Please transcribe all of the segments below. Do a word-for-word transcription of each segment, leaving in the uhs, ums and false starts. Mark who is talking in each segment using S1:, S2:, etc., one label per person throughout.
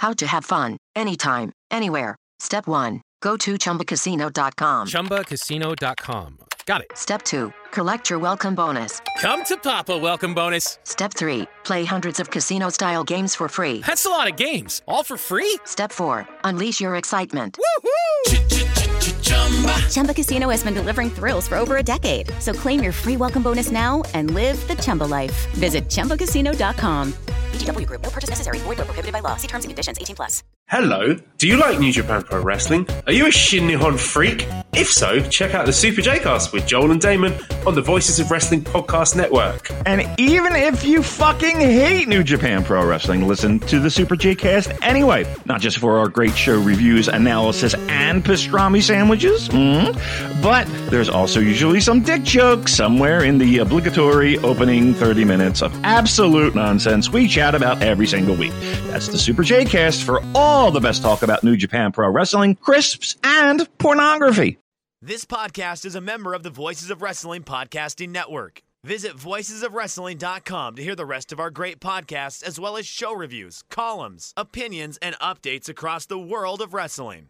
S1: How to have fun, anytime, anywhere. Step one. Go to chumba casino dot com.
S2: chumba casino dot com. Got it.
S1: Step two. Collect your welcome bonus.
S2: Come to Papa welcome bonus.
S1: Step three. Play hundreds of casino-style games for free.
S2: That's a lot of games. All for free?
S1: Step four. Unleash your excitement.
S2: Woohoo!
S3: Chumba Casino has been delivering thrills for over a decade. So claim your free welcome bonus now and live the Chumba life. Visit chumba casino dot com.
S4: V G W Group. No purchase necessary. Void where prohibited by law. See terms and conditions. eighteen plus.
S5: Hello, do you like New Japan Pro Wrestling? Are you a Shin Nihon freak? If so, check out the Super J-Cast with Joel and Damon on the Voices of Wrestling Podcast Network.
S6: And even if you fucking hate New Japan Pro Wrestling, listen to the Super J-Cast anyway. Not just for our great show reviews, analysis, and pastrami sandwiches, mm-hmm. but there's also usually some dick jokes somewhere in the obligatory opening thirty minutes of absolute nonsense we chat about every single week. That's the Super J-Cast for all the best talk about New Japan Pro Wrestling, crisps, and pornography.
S7: This podcast is a member of the Voices of Wrestling Podcasting Network. Visit voices of wrestling dot com to hear the rest of our great podcasts, as well as show reviews, columns, opinions, and updates across the world of wrestling.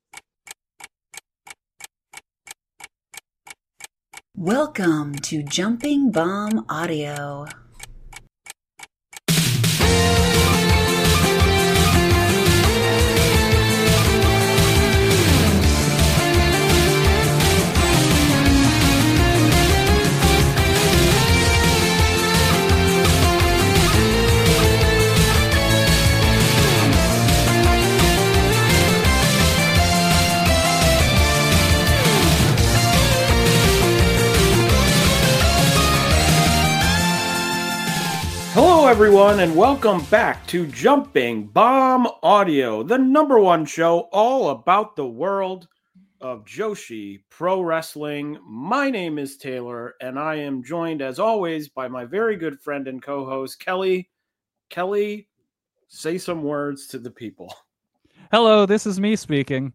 S8: Welcome to Jumping Bomb Audio.
S9: Hello, everyone, and welcome back to Jumping Bomb Audio, the number one show all about the world of Joshi Pro Wrestling. My name is Taylor, and I am joined, as always, by my very good friend and co-host, Kelly. Kelly, say some words to the people.
S10: Hello, this is me speaking.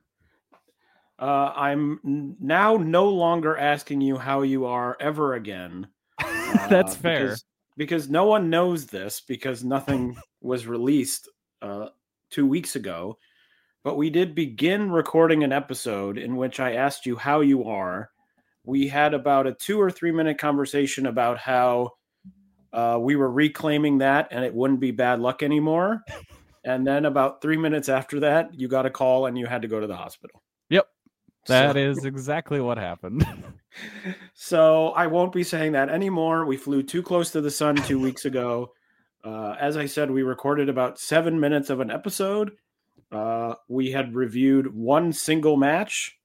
S9: Uh, I'm now no longer asking you how you are ever again. Uh,
S10: That's fair.
S9: Because, because no one knows this, because nothing was released uh, two weeks ago. But we did begin recording an episode in which I asked you how you are. We had about a two or three minute conversation about how uh, we were reclaiming that and it wouldn't be bad luck anymore. And then about three minutes after that, you got a call and you had to go to the hospital.
S10: Yep. That
S9: So-
S10: is exactly what happened.
S9: So I won't be saying that anymore. We flew too close to the sun two weeks ago. Uh, as I said, we recorded about seven minutes of an episode. Uh, we had reviewed one single match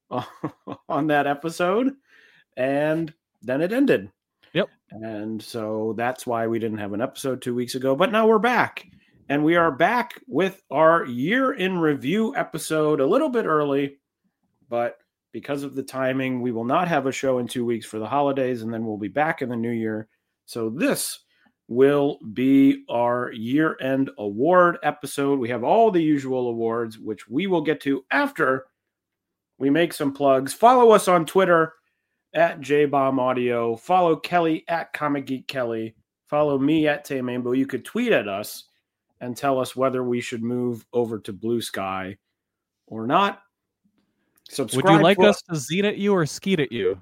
S9: on that episode, and then it ended.
S10: Yep.
S9: And so that's why we didn't have an episode two weeks ago. But now we're back. And we are back with our year in review episode a little bit early, but because of the timing, we will not have a show in two weeks for the holidays, and then we'll be back in the new year. So this will be our year-end award episode. We have all the usual awards, which we will get to after we make some plugs. Follow us on Twitter at J Bomb Audio. Follow Kelly at Comic Geek Kelly. Follow me at Tay Mambo. You could tweet at us and tell us whether we should move over to Blue Sky or not. Subscribe.
S10: Would you like
S9: to
S10: us to zeet at you or skeet at you?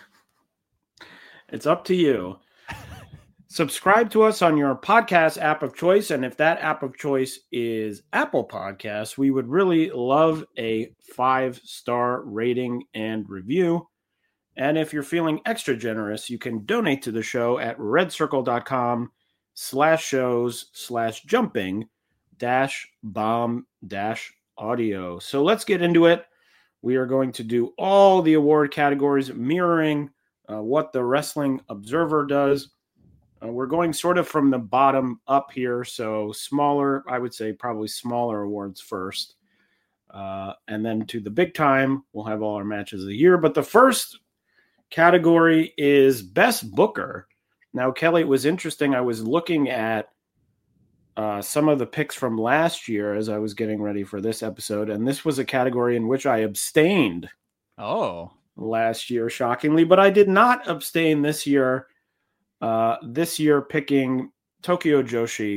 S9: It's up to you. Subscribe to us on your podcast app of choice. And if that app of choice is Apple Podcasts, we would really love a five-star rating and review. And if you're feeling extra generous, you can donate to the show at redcircle.com slash shows slash jumping dash bomb dash audio. So let's get into it. We are going to do all the award categories mirroring uh, what the Wrestling Observer does. Uh, we're going sort of from the bottom up here. So smaller, I would say probably smaller awards first. Uh, and then to the big time, we'll have all our matches of the year. But the first category is Best Booker. Now, Kelly, it was interesting. I was looking at uh, some of the picks from last year as I was getting ready for this episode, and this was a category in which I abstained.
S10: Oh.
S9: Last year, shockingly, but I did not abstain this year. Uh, this year, picking Tokyo Joshi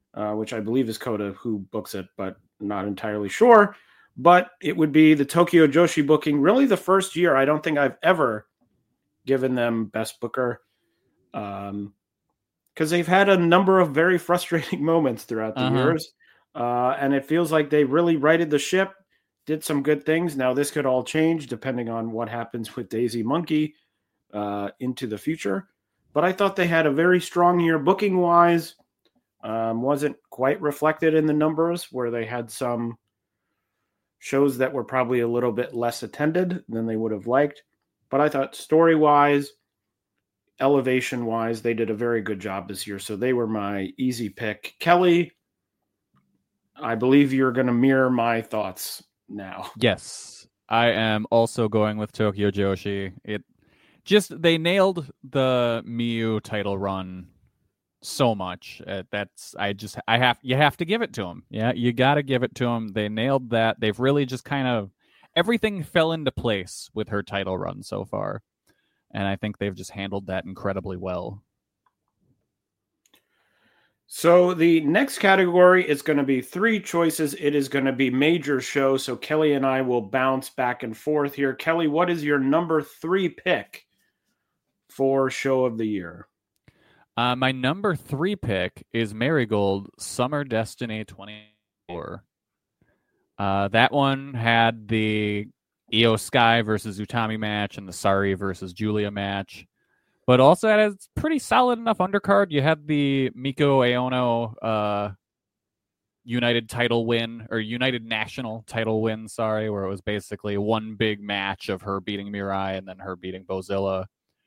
S9: uh, which I believe is Coda who books it, but not entirely sure. But it would be the Tokyo Joshi booking, really the first year. I don't think I've ever given them Best Booker, um, because they've had a number of very frustrating moments throughout the
S10: Uh-huh.
S9: years. Uh, and it feels like they really righted the ship, did some good things. Now, this could all change depending on what happens with Daisy Monkey uh, into the future. But I thought they had a very strong year booking-wise. Um, wasn't quite reflected in the numbers, where they had some shows that were probably a little bit less attended than they would have liked. But I thought story-wise, elevation-wise, they did a very good job this year. So they were my easy pick. Kelly, I believe you're going to mirror my thoughts now.
S10: Yes, I am also going with Tokyo Joshi. It just, they nailed the Miyu title run so much. Uh, that's, I just, I have, you have to give it to them. Yeah, you got to give it to them. They nailed that. They've really just kind of, everything fell into place with her title run so far. And I think they've just handled that incredibly well.
S9: So the next category is going to be three choices. It is going to be major show. So Kelly and I will bounce back and forth here. Kelly, what is your number three pick for show of the year?
S10: Uh, my number three pick is Marigold Summer Destiny twenty-four. Uh, that one had the Io Sky versus Utami match and the Sari versus Julia match, but also had a pretty solid enough undercard. You had the Miko Aono uh, United title win, or United National title win, sorry, where it was basically one big match of her beating Mirai and then her beating Bozilla.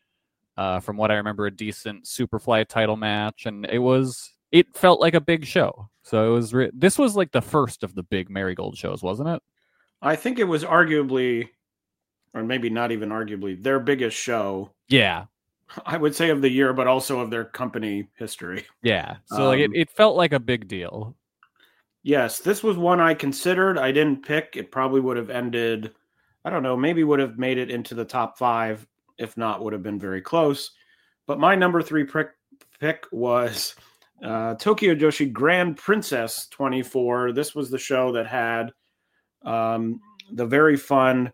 S10: Uh, from what I remember, a decent Superfly title match, and it was it felt like a big show. So it was re- this was like the first of the big Marigold shows, wasn't it?
S9: I think it was arguably, or maybe not even arguably, their biggest show.
S10: Yeah,
S9: I would say of the year, but also of their company history.
S10: yeah. So
S9: Um,
S10: like it, it felt like a big deal.
S9: Yes, this was one I considered. I didn't pick. It probably would have ended, I don't know, maybe would have made it into the top five. If not, would have been very close. But my number three pick, pick was uh, Tokyo Joshi Grand Princess twenty-four. This was the show that had um, the very fun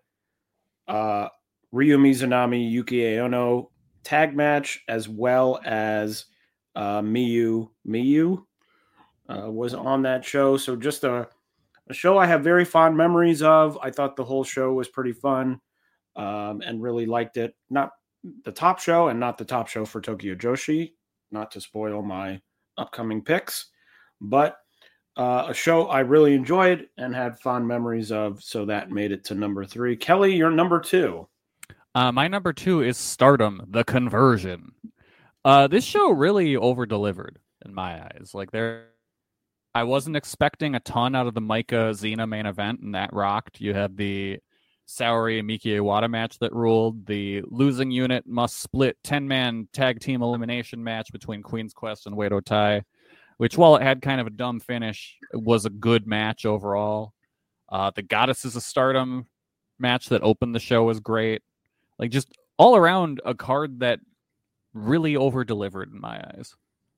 S9: uh, Ryu Mizunami, Yuki Aono tag match, as well as uh, Miyu Miyu uh, was on that show. So just a, a show I have very fond memories of. I thought the whole show was pretty fun. Um, and really liked it. Not the top show and not the top show for Tokyo Joshi, not to spoil my upcoming picks, but uh, a show I really enjoyed and had fond memories of, so that made it to number three. Kelly, you're number two.
S10: Uh, my number two is Stardom, The Conversion. Uh, this show really over-delivered in my eyes. Like there, I wasn't expecting a ton out of the Maika Xena main event, and that rocked. You had the Saori and Miki Iwata match that ruled. The losing unit must split ten-man tag team elimination match between Queen's Quest and Wado Tai, which, while it had kind of a dumb finish, was a good match overall. Uh, the Goddesses of Stardom match that opened the show was great. Like, just all around a card that really over-delivered in my eyes.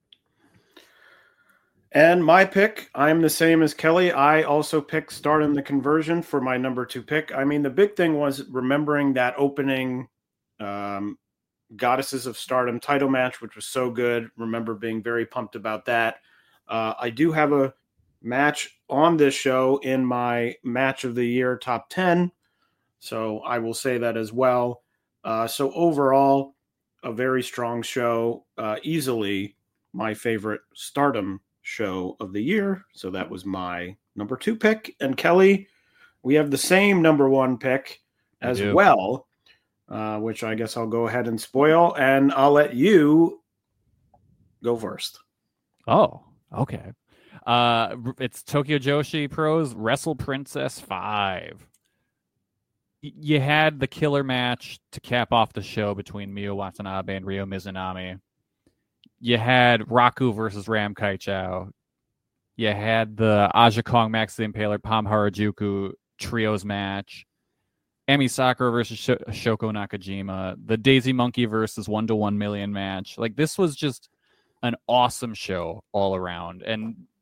S9: And my pick, I'm the same as Kelly. I also picked Stardom the Conversion for my number two pick. I mean, the big thing was remembering that opening um, Goddesses of Stardom title match, which was so good. Remember being very pumped about that. Uh, I do have a match on this show in my match of the year top ten. So I will say that as well. Uh, so overall, a very strong show. Uh, easily my favorite Stardom show of the year. So that was my number two pick. And Kelly, we have the same number one pick as well, uh, which I guess I'll go ahead and spoil, and I'll let you go first.
S10: Oh, okay. Uh, it's Tokyo Joshi Pro's Wrestle Princess five. Y- you had the killer match to cap off the show between Miyu Watanabe and Ryo Mizunami. You had Raku versus Ram Kaichou. You had the Aja Kong Max the Impaler Pam Harajuku trios match. Emi Sakura versus Sh- Shoko Nakajima. The Daisy Monkey versus one-to-one million match. Like, this was just an awesome show all around. And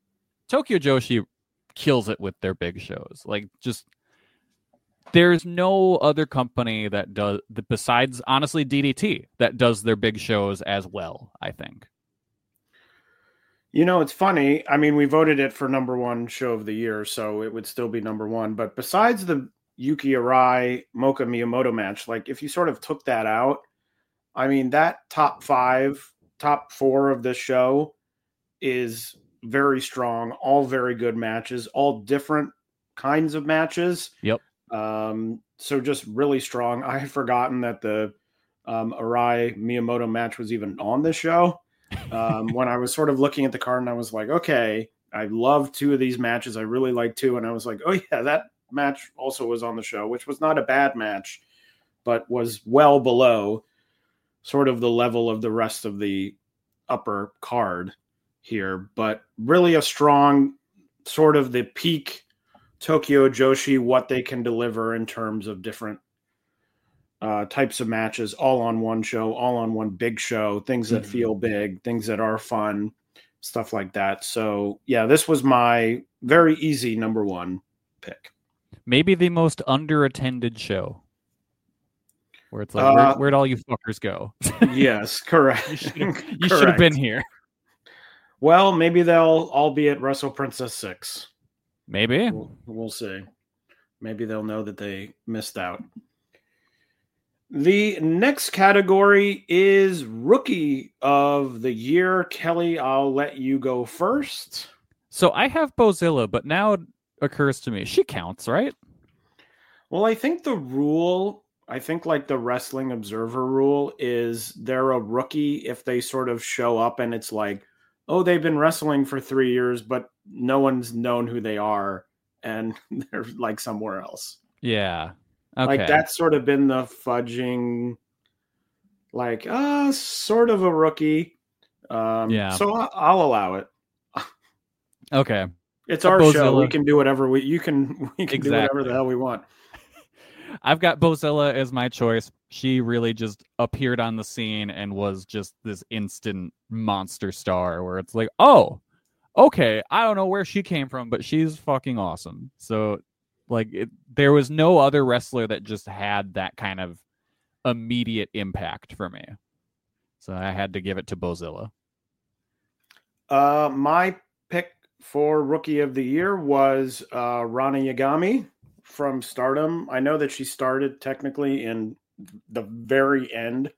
S10: Tokyo Joshi kills it with their big shows. Like, just there's no other company that does, besides honestly D D T, that does their big shows as well, I think.
S9: You know, it's funny. I mean, we voted it for number one show of the year, so it would still be number one. But besides the Yuki Arai Mocha Miyamoto match, like if you sort of took that out, I mean, that top five, top four of this show is very strong, all very good matches, all different kinds of matches.
S10: Yep.
S9: Um, so just really strong. I had forgotten that the um, Arai Miyamoto match was even on this show. Um, when I was sort of looking at the card and I was like, okay, I love two of these matches. I really like two. And I was like, oh yeah, that match also was on the show, which was not a bad match, but was well below sort of the level of the rest of the upper card here. But really a strong sort of the peak Tokyo Joshi, what they can deliver in terms of different uh, types of matches, all on one show, all on one big show, things that mm-hmm. feel big, things that are fun, stuff like that. So yeah, this was my very easy number one pick.
S10: Maybe the most underattended show, where it's like,
S9: uh,
S10: where, where'd all you fuckers go?
S9: Yes, correct.
S10: You should have been here.
S9: Well, maybe they'll all be at Wrestle Princess six.
S10: Maybe.
S9: We'll, we'll see. Maybe they'll know that they missed out. The next category is Rookie of the Year. Kelly, I'll let you go first.
S10: So I have Bozilla, but now it occurs to me, she counts, right?
S9: Well, I think the rule, I think like the Wrestling Observer rule is they're a rookie if they sort of show up and it's like, oh, they've been wrestling for three years, but no one's known who they are, and they're like somewhere else.
S10: Yeah. Okay.
S9: Like that's sort of been the fudging, like, uh, sort of a rookie. Um,
S10: yeah.
S9: So I'll, I'll allow it.
S10: Okay.
S9: It's our Bozilla. Show. We can do whatever we, you can, we can
S10: exactly.
S9: do whatever the hell we want.
S10: I've got Bozilla as my choice. She really just appeared on the scene and was just this instant monster star where it's like, oh, okay, I don't know where she came from, but she's fucking awesome. So, like, it, there was no other wrestler that just had that kind of immediate impact for me. So I had to give it to Bozilla.
S9: Uh, my pick for Rookie of the Year was uh, Rana Yagami from Stardom. I know that she started technically in the very end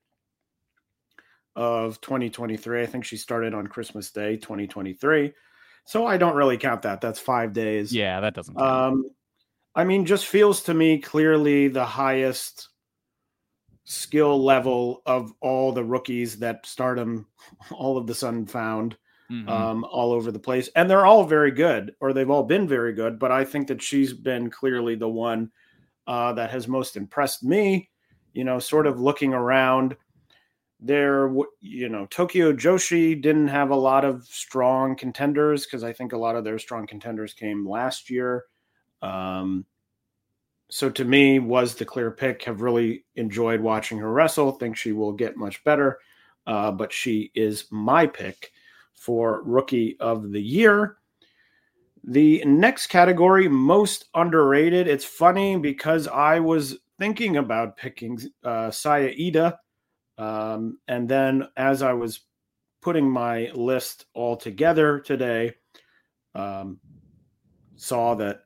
S9: of twenty twenty-three. I think she started on Christmas Day, twenty twenty-three. So I don't really count that. That's five days.
S10: Yeah, that doesn't count.
S9: Um, I mean, just feels to me clearly the highest skill level of all the rookies that Stardom all of the sudden found mm-hmm. um, all over the place. And they're all very good, or they've all been very good. But I think that she's been clearly the one uh, that has most impressed me. You know, sort of looking around there, you know, Tokyo Joshi didn't have a lot of strong contenders because I think a lot of their strong contenders came last year. Um, so to me was the clear pick. Have really enjoyed watching her wrestle. Think she will get much better. Uh, but she is my pick for Rookie of the Year. The next category, most underrated. It's funny because I was thinking about picking uh, Saya Ida. Um, and then as I was putting my list all together today, um, saw that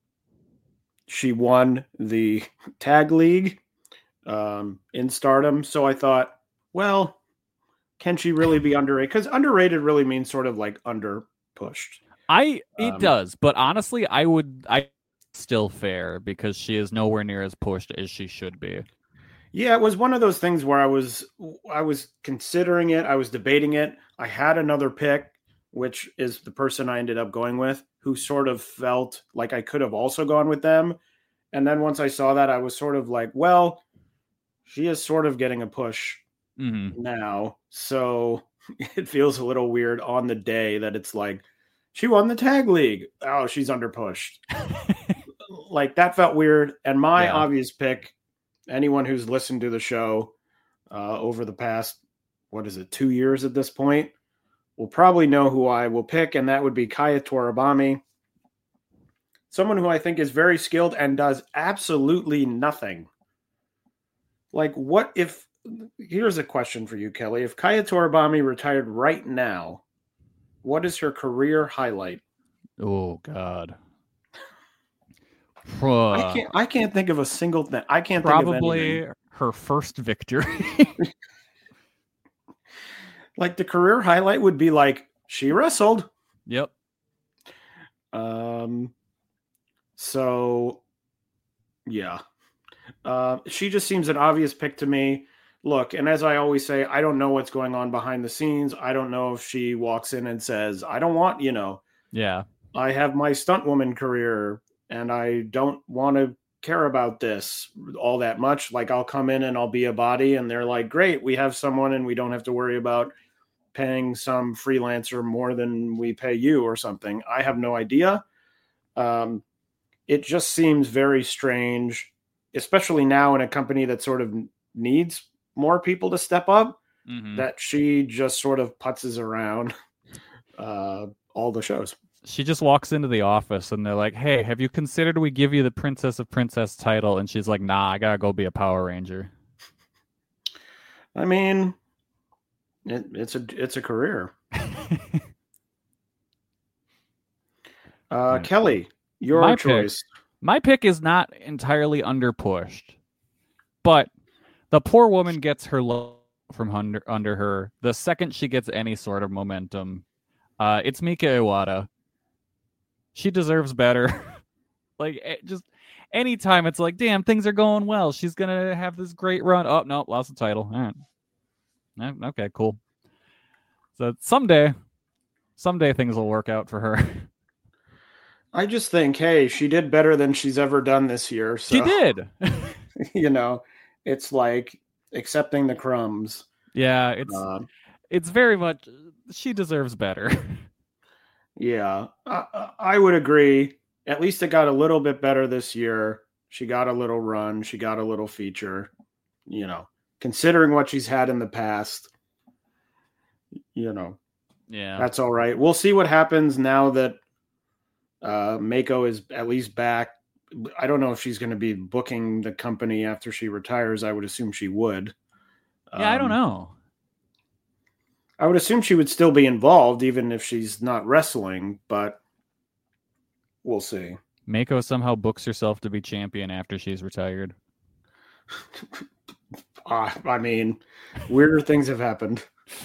S9: she won the tag league um, in Stardom. So I thought, well, can she really be underrated? Because underrated really means sort of like under pushed.
S10: I it
S9: um,
S10: does, but honestly, I would I still fair because she is nowhere near as pushed as she should be.
S9: Yeah, it was one of those things where I was I was considering it, I was debating it. I had another pick, which is the person I ended up going with, who sort of felt like I could have also gone with them. And then once I saw that, I was sort of like, well, she is sort of getting a push mm-hmm. now. So it feels a little weird on the day that it's like, she won the tag league. Oh, she's under pushed. Like that felt weird. And my yeah. obvious pick, anyone who's listened to the show uh, over the past, what is it, two years at this point, will probably know who I will pick, and that would be Kaya Toribami. Someone who I think is very skilled and does absolutely nothing. Like, what if... Here's a question for you, Kelly. If Kaya Toribami retired right now, what is her career highlight?
S10: Oh, God.
S9: I can't. I can't think of a single thing. I can't
S10: Probably
S9: think of anything.
S10: Her first victory.
S9: Like, the career highlight would be like, she wrestled.
S10: Yep.
S9: Um. So, yeah. Uh, she just seems an obvious pick to me. Look, and as I always say, I don't know what's going on behind the scenes. I don't know if she walks in and says, I don't want, you know.
S10: Yeah.
S9: I have my stunt woman career, and I don't want to care about this all that much. Like, I'll come in and I'll be a body, and they're like, great, we have someone and we don't have to worry about paying some freelancer more than we pay you or something. I have no idea. Um, it just seems very strange, especially now in a company that sort of needs more people to step up,
S10: mm-hmm.
S9: that she just sort of putzes around uh, all the shows.
S10: She just walks into the office and they're like, hey, have you considered we give you the Princess of Princess title? And she's like, nah, I gotta go be a Power Ranger.
S9: I mean, it, it's a it's a career. uh,
S10: right.
S9: Kelly, your
S10: my
S9: choice.
S10: Pick, my pick is not entirely underpushed, but the poor woman gets her love from under, under her the second she gets any sort of momentum. Uh, it's Mika Iwata. She deserves better. Like, just anytime it's like, damn, things are going well. She's going to have this great run. Oh, no, lost the title. All right. Okay, cool. So someday, someday things will work out for her.
S9: I just think, hey, she did better than she's ever done this year. So,
S10: she did.
S9: You know, it's like accepting the crumbs.
S10: Yeah, it's uh, it's very much, she deserves better.
S9: Yeah, I, I would agree. At least it got a little bit better this year. She got a little run. She got a little feature. You know, considering what she's had in the past, you know,
S10: yeah,
S9: that's all right. We'll see what happens now that uh, Mako is at least back. I don't know if she's going to be booking the company after she retires. I would assume she would.
S10: Yeah, um, I don't know.
S9: I would assume she would still be involved, even if she's not wrestling, but we'll see.
S10: Mako somehow books herself to be champion after she's retired.
S9: uh, I mean, weirder things have happened.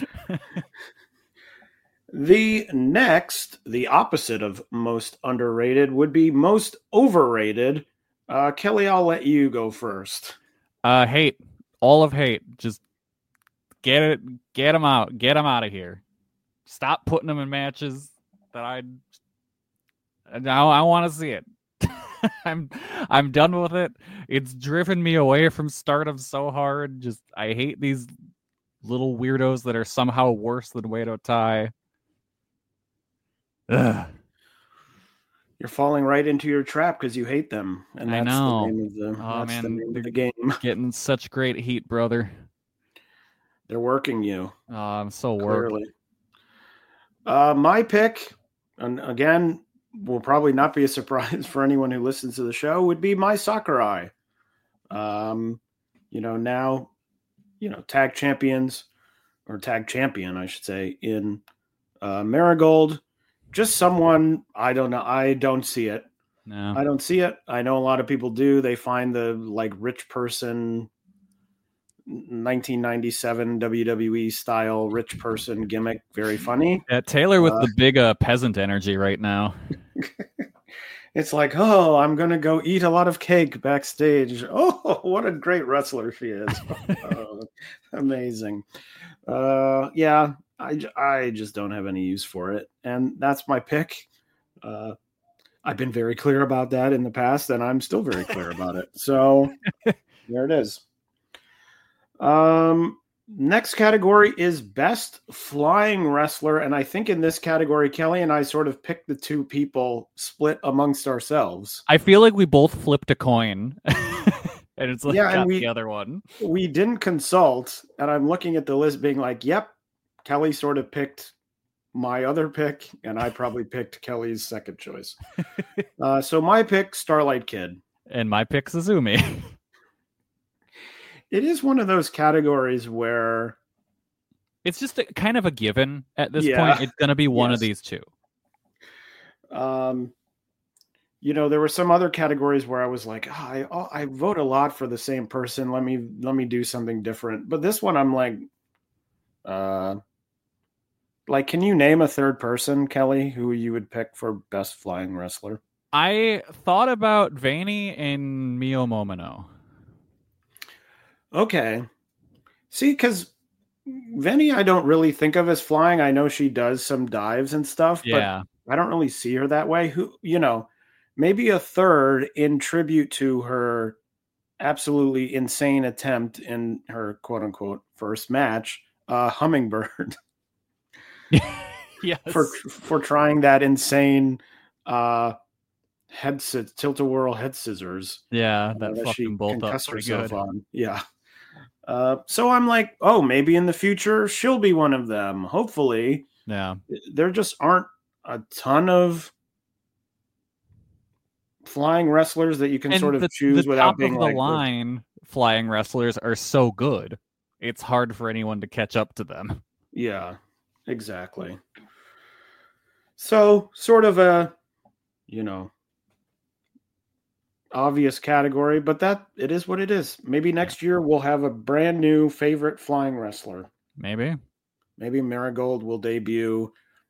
S9: The next, the opposite of most underrated, would be most overrated. Uh, Kelly, I'll let you go first.
S10: Uh, hate. All of hate. Just get it. Get them out. Get them out of here. Stop putting them in matches that I... Now I want to see it. I'm I'm done with it. It's driven me away from Stardom so hard. Just I hate these little weirdos that are somehow worse than Wado Tai. Ugh.
S9: You're falling right into your trap because you hate them, and that's
S10: I know.
S9: the name of the,
S10: oh,
S9: that's
S10: man,
S9: the name of the game.
S10: Getting such great heat, brother.
S9: They're working you.
S10: Oh, I'm so worked.
S9: Clearly. Uh, my pick, and again, will probably not be a surprise for anyone who listens to the show, would be Mai Sakurai. Um, you know, now, you know, tag champions, or tag champion, I should say, in uh, Marigold. Just someone, I don't know, I don't see it.
S10: No.
S9: I don't see it. I know a lot of people do. They find the, like, rich person, nineteen ninety-seven W W E style rich person gimmick very funny.
S10: Yeah, Taylor with
S9: uh,
S10: the big uh, peasant energy right now.
S9: It's like, oh, I'm going to go eat a lot of cake backstage. Oh, what a great wrestler she is. Oh, amazing. Uh, yeah, I, I just don't have any use for it. And that's my pick. Uh, I've been very clear about that in the past, and I'm still very clear about it. So there it is. Um, next category is best flying wrestler. And I think in this category, Kelly and I sort of picked the two people split amongst ourselves.
S10: I feel like we both flipped a coin. And it's like,
S9: yeah,
S10: got
S9: and we,
S10: the other one.
S9: We didn't consult. And I'm looking at the list being like, yep, Kelly sort of picked my other pick, and I probably picked Kelly's second choice. uh, so my pick, Starlight Kid.
S10: And my pick, Suzumi.
S9: It is one of those categories where
S10: it's just a, kind of a given at this
S9: Yeah.
S10: point. It's going to be one
S9: Yes.
S10: of these two.
S9: Um, you know, there were some other categories where I was like, oh, I oh, I vote a lot for the same person. Let me let me do something different. But this one, I'm like, uh, like, can you name a third person, Kelly, who you would pick for best flying wrestler?
S10: I thought about Vanny and Mio Momino.
S9: Okay, see, because Venny, I don't really think of as flying. I know she does some dives and stuff,
S10: Yeah.
S9: but I don't really see her that way. Who, you know, maybe a third in tribute to her absolutely insane attempt in her quote unquote first match, uh, Hummingbird,
S10: Yes.
S9: for for trying that insane uh, head scissors, tilt-a-whirl head scissors.
S10: Yeah,
S9: uh,
S10: that
S9: that she
S10: fucking bolt up
S9: concussed
S10: pretty
S9: herself
S10: good.
S9: on. Yeah. Uh, so I'm like, oh, maybe in the future she'll be one of them. Hopefully.
S10: Yeah.
S9: There just aren't a ton of flying wrestlers that you can
S10: And
S9: sort of
S10: the,
S9: choose
S10: the
S9: without
S10: top
S9: being
S10: of the
S9: like,
S10: line flying wrestlers are so good. It's hard for anyone to catch up to them.
S9: yeah, exactly. So sort of a, you know, obvious category, but that it is what it is. Maybe next year we'll have a brand new favorite flying wrestler.
S10: Maybe.
S9: Maybe Marigold will debut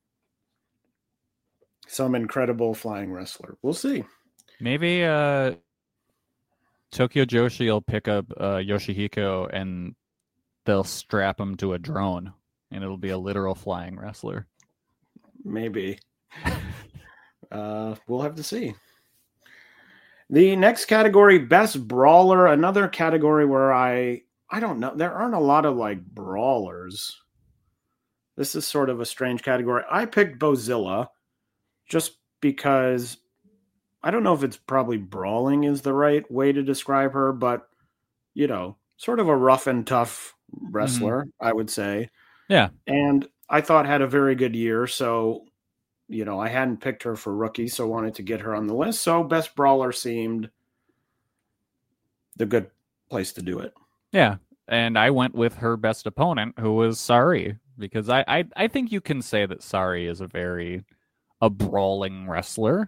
S9: some incredible flying wrestler. We'll see.
S10: Maybe uh, Tokyo Joshi will pick up uh, Yoshihiko and they'll strap him to a drone and it'll be a literal flying wrestler.
S9: Maybe. uh, we'll have to see. The next category, Best Brawler, another category where I I don't know. There aren't a lot of like brawlers. This is sort of a strange category. I picked Bozilla just because I don't know if it's probably brawling is the right way to describe her, but you know, sort of a rough and tough wrestler, mm-hmm. I would say.
S10: Yeah.
S9: And I thought had a very good year, so you know, I hadn't picked her for rookie, so wanted to get her on the list. So Best Brawler seemed the good place to do it.
S10: Yeah. And I went with her best opponent, who was Sari, because I, I, I think you can say that Sari is a very a brawling wrestler.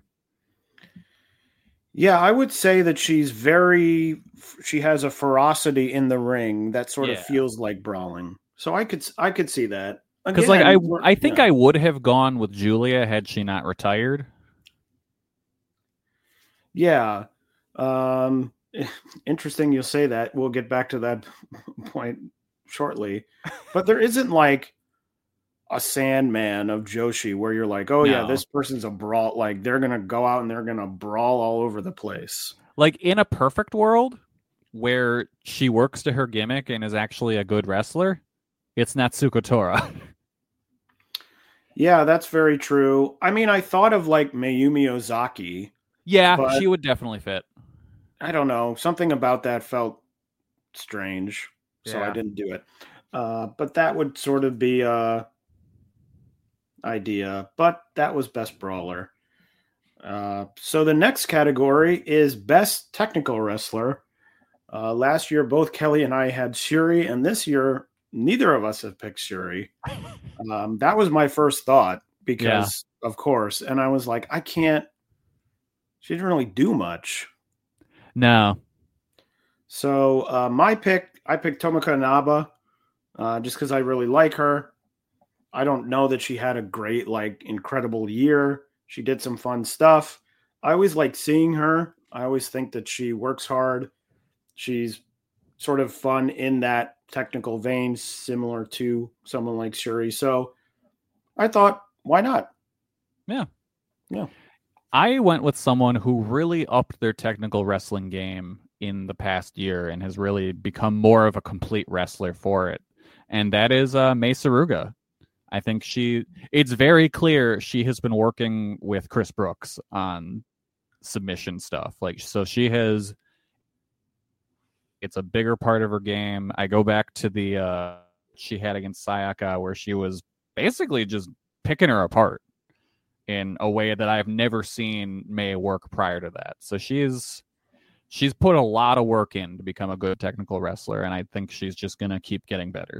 S9: Yeah, I would say that she's very she has a ferocity in the ring that sort
S10: yeah.
S9: of feels like brawling. So I could I could see that.
S10: Because like I, I think yeah. I would have gone with Julia had she not retired.
S9: Yeah, um, interesting. You'll say that. We'll get back to that point shortly. But there isn't like a Sandman of Joshi where you're like, oh no. yeah, this person's a brawl. Like they're gonna go out and they're gonna brawl all over the place.
S10: Like in a perfect world where she works to her gimmick and is actually a good wrestler, it's Natsuko Tora.
S9: Yeah, that's very true. I mean, I thought of like Mayumi Ozaki.
S10: Yeah, she would definitely fit.
S9: I don't know. Something about that felt strange, so
S10: yeah.
S9: I didn't do it. Uh, but that would sort of be a idea. But that was Best Brawler. Uh, so the next category is Best Technical Wrestler. Uh, last year, both Kelly and I had Shuri, and this year, neither of us have picked Shuri. Um, that was my first thought because, yeah. of course, and I was like, I can't. She didn't really do much.
S10: No.
S9: So uh, my pick, I picked Tomoka Inaba uh, just because I really like her. I don't know that she had a great, like, incredible year. She did some fun stuff. I always like seeing her. I always think that she works hard. She's sort of fun in that technical vein, similar to someone like Shuri. So I thought, why not?
S10: Yeah.
S9: Yeah.
S10: I went with someone who really upped their technical wrestling game in the past year and has really become more of a complete wrestler for it. And that is uh, Mei Suruga. I think she, it's very clear she has been working with Chris Brooks on submission stuff. Like, so she has, it's a bigger part of her game. I go back to the, uh, she had against Sayaka where she was basically just picking her apart in a way that I've never seen May work prior to that. So she's she's put a lot of work in to become a good technical wrestler, and I think she's just going to keep getting better.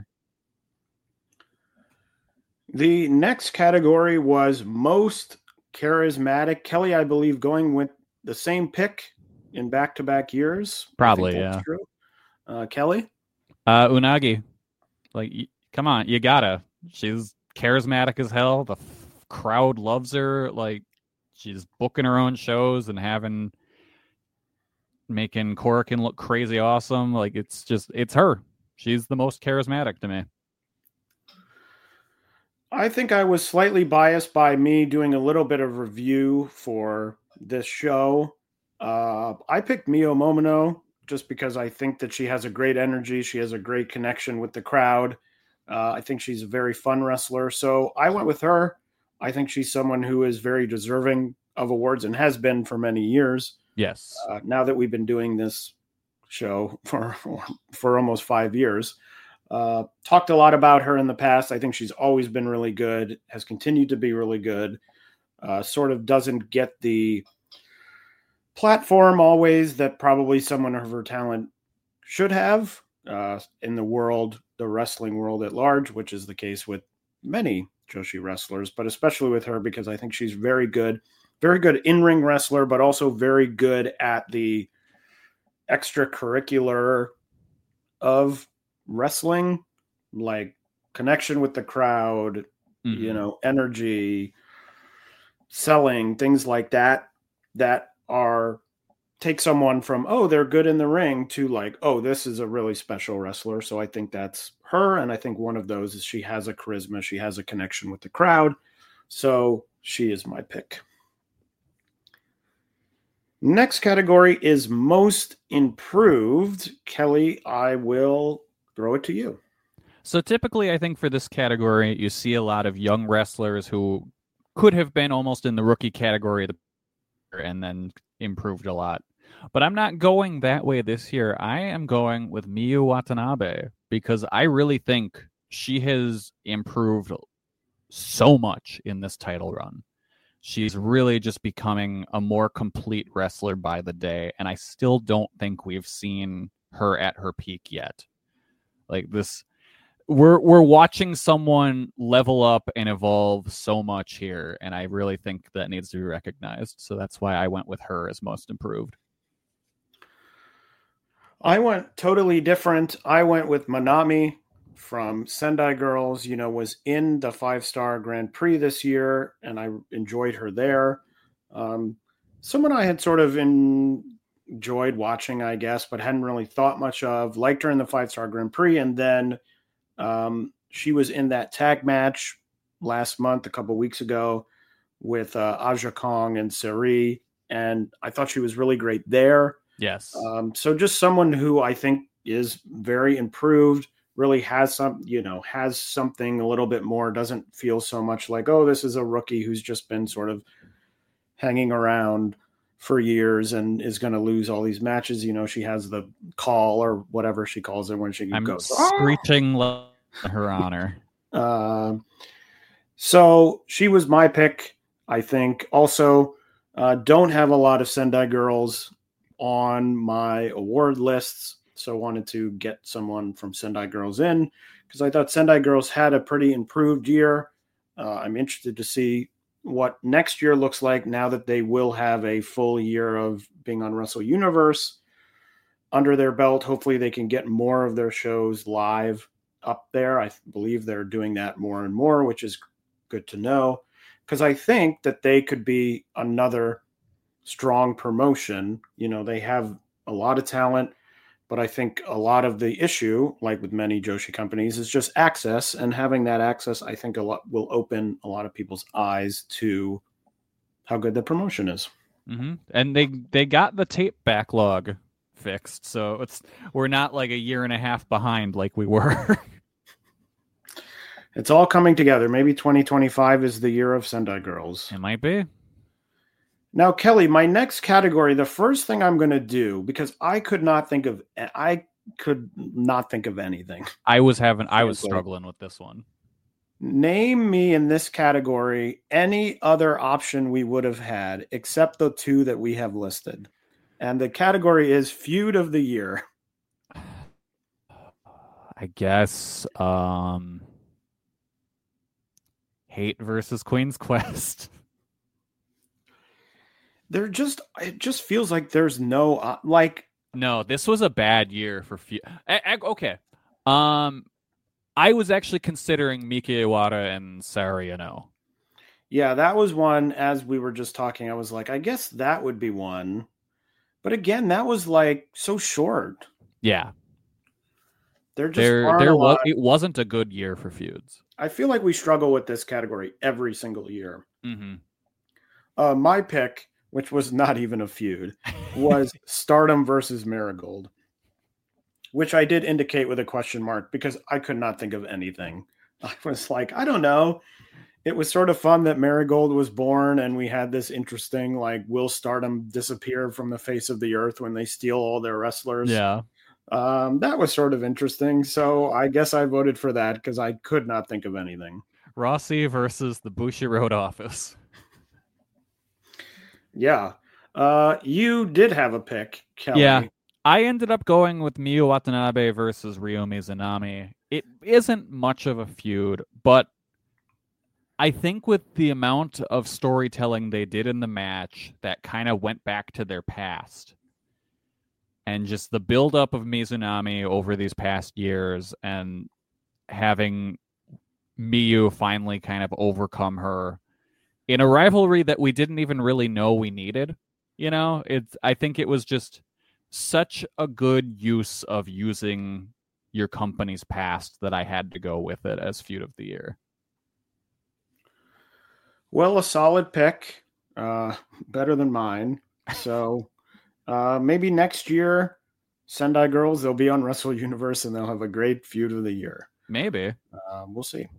S9: The next category was most charismatic. Kelly, I believe, going with the same pick in back-to-back years.
S10: Probably, yeah.
S9: True. Uh, Kelly?
S10: Uh, Unagi. Like, y- come on, you gotta. She's charismatic as hell. The f- crowd loves her. Like, she's booking her own shows and having, making Korakuen look crazy awesome. Like, it's just, it's her. She's the most charismatic to me.
S9: I think I was slightly biased by me doing a little bit of review for this show. Uh, I picked Mio Momono just because I think that she has a great energy. She has a great connection with the crowd. Uh, I think she's a very fun wrestler. So I went with her. I think she's someone who is very deserving of awards and has been for many years.
S10: Yes.
S9: Uh, now that we've been doing this show for, for almost five years. Uh, talked a lot about her in the past. I think she's always been really good, has continued to be really good. Uh, sort of doesn't get the platform always that probably someone of her talent should have uh, in the world, the wrestling world at large, which is the case with many Joshi wrestlers, but especially with her because I think she's very good, very good in-ring wrestler, but also very good at the extracurricular of wrestling, like connection with the crowd, mm-hmm. you know, energy, selling, things like that, that are take someone from, oh, they're good in the ring to like, oh, this is a really special wrestler. So I think that's her. And I think one of those is she has a charisma. She has a connection with the crowd. So she is my pick. Next category is most improved. Kelly, I will throw it to you.
S10: So typically, I think for this category, you see a lot of young wrestlers who could have been almost in the rookie category and then improved a lot. But I'm not going that way this year. I am going with Miyu Watanabe because I really think she has improved so much in this title run. She's really just becoming a more complete wrestler by the day, and I still don't think we've seen her at her peak yet. Like this, we're we're watching someone level up and evolve so much here, and I really think that needs to be recognized. So that's why I went with her as most improved.
S9: I went totally different. I went with Manami from Sendai Girls. You know, was in the five-star Grand Prix this year, and I enjoyed her there. Um, someone I had sort of in. enjoyed watching, I guess, but hadn't really thought much of. Liked her in the five-star Grand Prix, and then um, she was in that tag match last month, a couple weeks ago, with uh, Aja Kong and Seri, and I thought she was really great there.
S10: Yes.
S9: Um, so just someone who I think is very improved, really has some, you know, has something a little bit more, doesn't feel so much like, oh, this is a rookie who's just been sort of hanging around for years and is going to lose all these matches. You know, she has the call or whatever she calls it when she
S10: I'm
S9: goes
S10: screeching oh! her honor.
S9: Uh, so she was my pick, I think. Also, uh, don't have a lot of Sendai Girls on my award lists, so wanted to get someone from Sendai Girls in because I thought Sendai Girls had a pretty improved year. Uh, I'm interested to see what next year looks like now that they will have a full year of being on Wrestle Universe under their belt. Hopefully they can get more of their shows live up there. I believe they're doing that more and more, which is good to know because I think that they could be another strong promotion. You know, they have a lot of talent, but I think a lot of the issue, like with many Joshi companies, is just access. And having that access, I think a lot will open a lot of people's eyes to how good the promotion is.
S10: Mm-hmm. And they they got the tape backlog fixed, so it's we're not like a year and a half behind like we were.
S9: It's all coming together. Maybe twenty twenty-five is the year of Sendai Girls.
S10: It might be.
S9: Now, Kelly, my next category, the first thing I'm going to do, because I could not think of, I could not think of anything.
S10: I was having, I was struggling with this one.
S9: Name me in this category any other option we would have had except the two that we have listed. And the category is Feud of the Year.
S10: I guess um, Hate versus Queen's Quest.
S9: They're just, it just feels like there's no, uh, like.
S10: No, this was a bad year for Feud. Okay. Um, I was actually considering Mika Iwata and Sariano.
S9: Yeah, that was one, as we were just talking, I was like, I guess that would be one. But again, that was like so short.
S10: Yeah.
S9: There just
S10: there,
S9: aren't
S10: there
S9: a
S10: was,
S9: lot.
S10: It wasn't a good year for feuds.
S9: I feel like we struggle with this category every single year.
S10: Mm-hmm.
S9: Uh, my pick, which was not even a feud, was Stardom versus Marigold, which I did indicate with a question mark because I could not think of anything. I was like, I don't know. It was sort of fun that Marigold was born and we had this interesting, like, will Stardom disappear from the face of the earth when they steal all their wrestlers?
S10: Yeah.
S9: Um, that was sort of interesting. So I guess I voted for that because I could not think of anything.
S10: Rossi versus the Bushiroad office.
S9: Yeah. Uh, you did have a pick, Kelly.
S10: Yeah. I ended up going with Miyu Watanabe versus Ryo Mizunami. It isn't much of a feud, but I think with the amount of storytelling they did in the match that kind of went back to their past and just the buildup of Mizunami over these past years and having Miyu finally kind of overcome her in a rivalry that we didn't even really know we needed. You know, it's, I think it was just such a good use of using your company's past that I had to go with it as feud of the year.
S9: Well, a solid pick, uh, better than mine. So uh, maybe next year, Sendai Girls, they'll be on Wrestle Universe and they'll have a great feud of the year.
S10: Maybe.
S9: Uh, we'll see.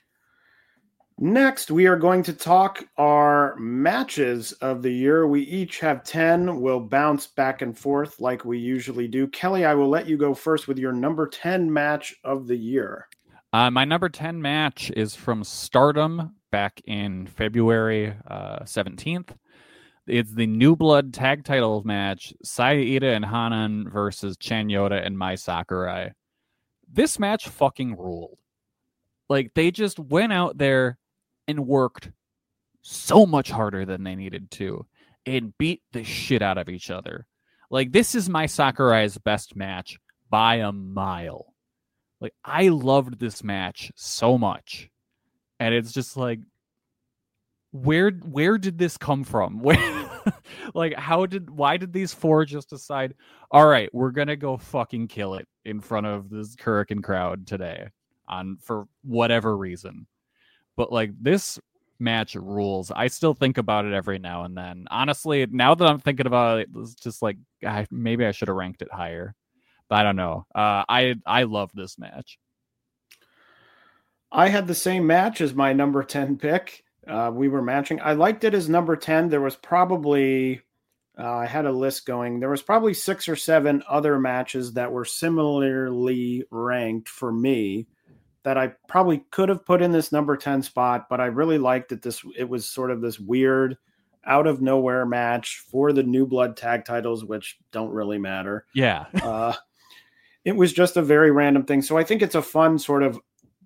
S9: Next, we are going to talk our matches of the year. We each have ten. We'll bounce back and forth like we usually do. Kelly, I will let you go first with your number ten match of the year.
S10: Uh, my number ten match is from Stardom back in February uh, seventeenth. It's the New Blood tag title match, Saya Iida and Hanan versus Chen Yoda and Mai Sakurai. This match fucking ruled. Like, they just went out there and worked so much harder than they needed to and beat the shit out of each other. Like, this is Mai Sakurai's best match by a mile. Like, I loved this match so much. And it's just like, where where did this come from? Where, like, how did, why did these four just decide, all right, we're going to go fucking kill it in front of this Kurikan crowd today on for whatever reason. But, like, this match rules. I still think about it every now and then. Honestly, now that I'm thinking about it, it's just like, I, maybe I should have ranked it higher. But I don't know. Uh, I I love this match.
S9: I had the same match as my number ten pick. Uh, we were matching. I liked it as number ten. There was probably, uh, I had a list going. There was probably six or seven other matches that were similarly ranked for me that I probably could have put in this number ten spot, but I really liked that this, it was sort of this weird out of nowhere match for the New Blood tag titles, which don't really matter.
S10: Yeah.
S9: uh, it was just a very random thing. So I think it's a fun sort of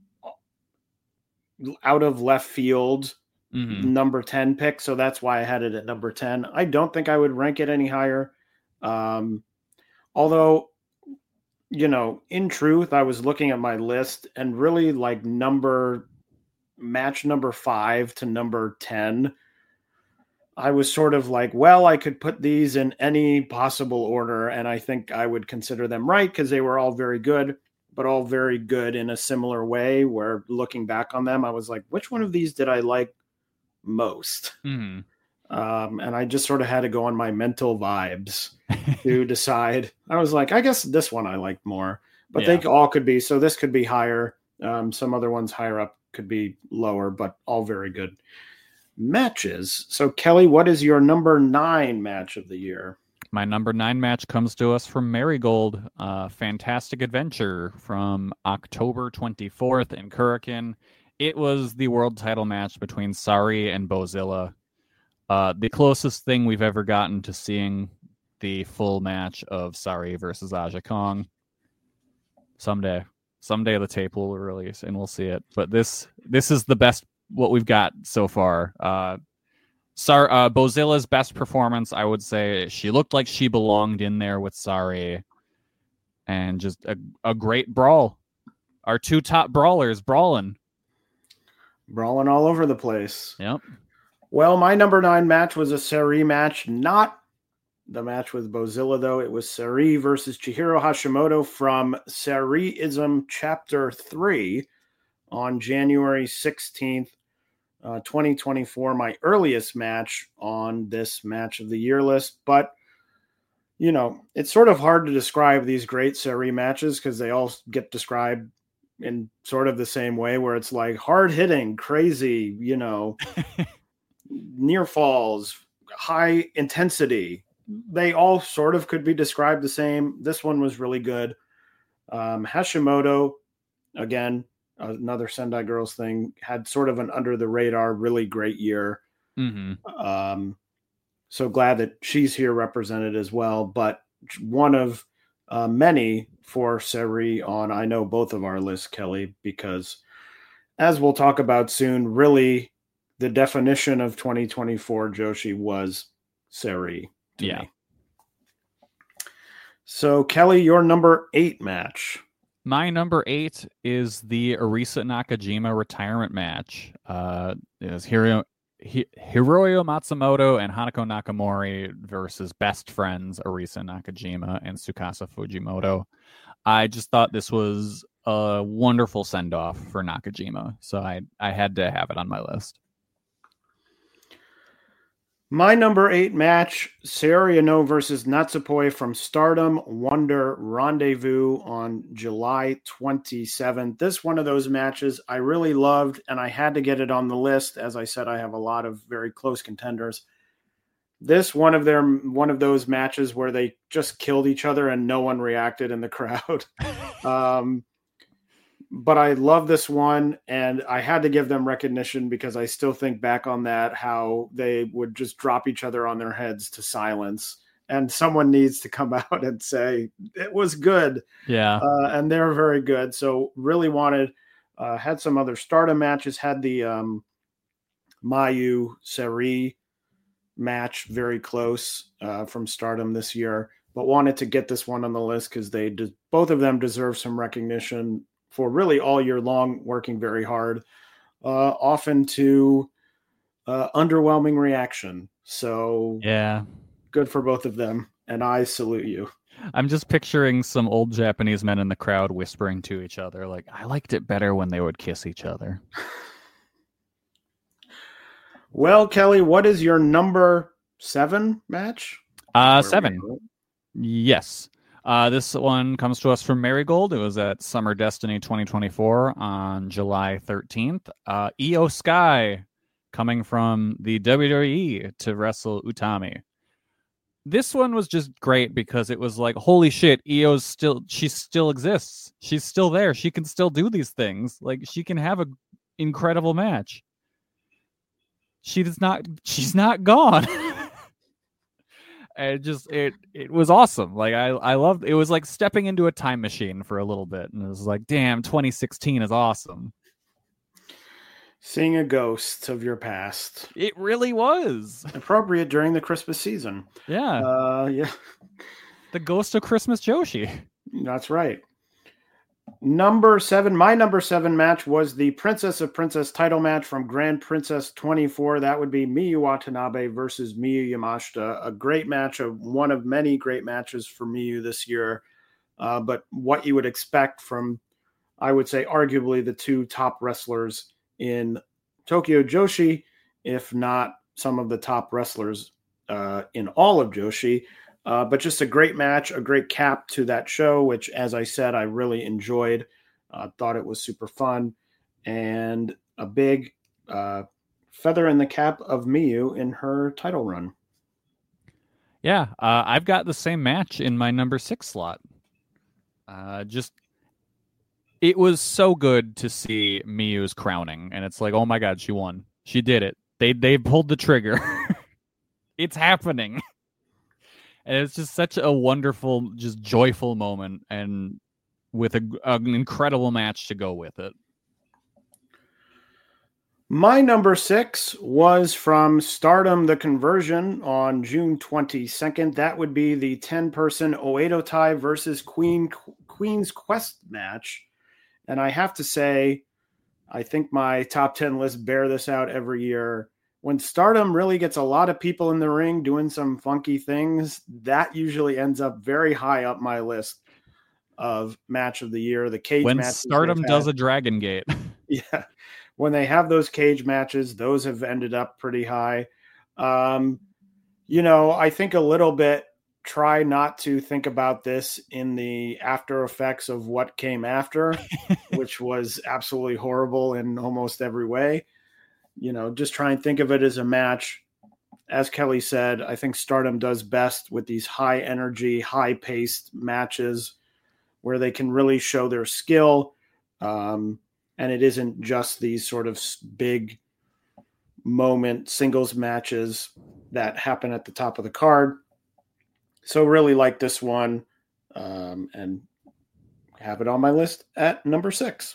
S9: out of left field mm-hmm. number ten pick. So that's why I had it at number ten. I don't think I would rank it any higher. Um, although, you know, in truth, I was looking at my list and really like number match number five to number ten. I was sort of like, well, I could put these in any possible order. And I think I would consider them right because they were all very good, but all very good in a similar way where looking back on them, I was like, which one of these did I like most?
S10: Mm-hmm.
S9: Um, and I just sort of had to go on my mental vibes to decide. I was like, I guess this one I liked more, but yeah. They all could be. So this could be higher. Um, some other ones higher up could be lower, but all very good matches. So Kelly, what is your number nine match of the year?
S10: My number nine match comes to us from Marigold, uh, Fantastic Adventure from October twenty-fourth in Kurikan. it was the world title match between Sari and Bozilla. Uh, the closest thing we've ever gotten to seeing the full match of Sari versus Aja Kong. Someday. Someday the tape will release and we'll see it. But this this is the best what we've got so far. Uh, Sar- uh, Bozilla's best performance, I would say. She looked like she belonged in there with Sari. And just a, a great brawl. Our two top brawlers brawling.
S9: Brawling all over the place.
S10: Yep.
S9: Well, my number nine match was a Sari match. Not the match with Bozilla, though. It was Sari versus Chihiro Hashimoto from Sariism Chapter three on January sixteenth, uh, twenty twenty-four. My earliest match on this match of the year list. But, you know, it's sort of hard to describe these great Sari matches because they all get described in sort of the same way, where it's like hard hitting, crazy, you know, near falls, high intensity. They all sort of could be described the same. This one was really good. Um, Hashimoto, again, another Sendai Girls thing, had sort of an under the radar, really great year.
S10: Mm-hmm.
S9: Um, so glad that she's here represented as well. But one of uh, many for Sari on, I know, both of our lists, Kelly, because as we'll talk about soon, really the definition of twenty twenty-four Joshi was Sari.
S10: Yeah.
S9: Me. So, Kelly, your number eight match.
S10: My number eight is the Arisa Nakajima retirement match. Uh, it was Hiro, Hi, Hiroyo Matsumoto and Hanako Nakamori versus best friends Arisa Nakajima and Tsukasa Fujimoto. I just thought this was a wonderful send-off for Nakajima, so I, I had to have it on my list.
S9: My number eight match, Saori Anou versus Natsupoi from Stardom Wonder Rendezvous on July twenty-seventh. This one of those matches I really loved, and I had to get it on the list. As I said, I have a lot of very close contenders. This one of their one of those matches where they just killed each other and no one reacted in the crowd. um, But I love this one, and I had to give them recognition because I still think back on that, how they would just drop each other on their heads to silence. And someone needs to come out and say, it was good.
S10: Yeah.
S9: Uh, and they're very good. So really wanted, uh, had some other Stardom matches, had the um, Mayu Sari match very close uh, from Stardom this year, but wanted to get this one on the list because they de- both of them deserve some recognition for really all year long, working very hard, uh, often to uh, underwhelming reaction. So
S10: yeah,
S9: good for both of them. And I salute you.
S10: I'm just picturing some old Japanese men in the crowd whispering to each other, like, I liked it better when they would kiss each other.
S9: Well, Kelly, what is your number seven match?
S10: Uh, seven. Yes. Uh, this one comes to us from Marigold. It was at Summer Destiny twenty twenty-four on July thirteenth. Uh, Io Sky coming from the W W E to wrestle Utami. This one was just great because it was like, holy shit, Io's still, she still exists. She's still there. She can still do these things. Like, she can have an incredible match. She does not, she's not gone. It just it it was awesome. Like I I loved it. Was like stepping into a time machine for a little bit, and it was like, damn, twenty sixteen is awesome.
S9: Seeing a ghost of your past.
S10: It really was
S9: appropriate during the Christmas season.
S10: Yeah,
S9: uh, yeah.
S10: The ghost of Christmas Joshi.
S9: That's right. Number seven, my number seven match was the Princess of Princess title match from Grand Princess twenty-four. That would be Miyu Watanabe versus Miyu Yamashita. A great match, of one of many great matches for Miyu this year. Uh, but what you would expect from, I would say, arguably the two top wrestlers in Tokyo Joshi, if not some of the top wrestlers uh, in all of Joshi. Uh, but just a great match, a great cap to that show, which, as I said, I really enjoyed. Uh, thought it was super fun. And a big uh, feather in the cap of Miyu in her title run.
S10: Yeah, uh, I've got the same match in my number six slot. Uh, just It was so good to see Miyu's crowning, and it's like, oh my god, she won. She did it. They they pulled the trigger. It's happening. And it's just such a wonderful, just joyful moment, and with a, an incredible match to go with it.
S9: My number six was from Stardom The Conversion on June twenty-second. That would be the ten-person Oedo Tai versus Queen Queen's Quest match. And I have to say, I think my top ten lists bear this out every year. When Stardom really gets a lot of people in the ring doing some funky things, that usually ends up very high up my list of match of the year. The cage
S10: when
S9: matches
S10: Stardom does a Dragon Gate.
S9: Yeah. When they have those cage matches, those have ended up pretty high. Um, you know, I think a little bit, try not to think about this in the after effects of what came after, which was absolutely horrible in almost every way. You know, just try and think of it as a match. As Kelly said, I think Stardom does best with these high energy, high paced matches where they can really show their skill. Um, And it isn't just these sort of big moment singles matches that happen at the top of the card. So really like this one, um, and have it on my list at number six.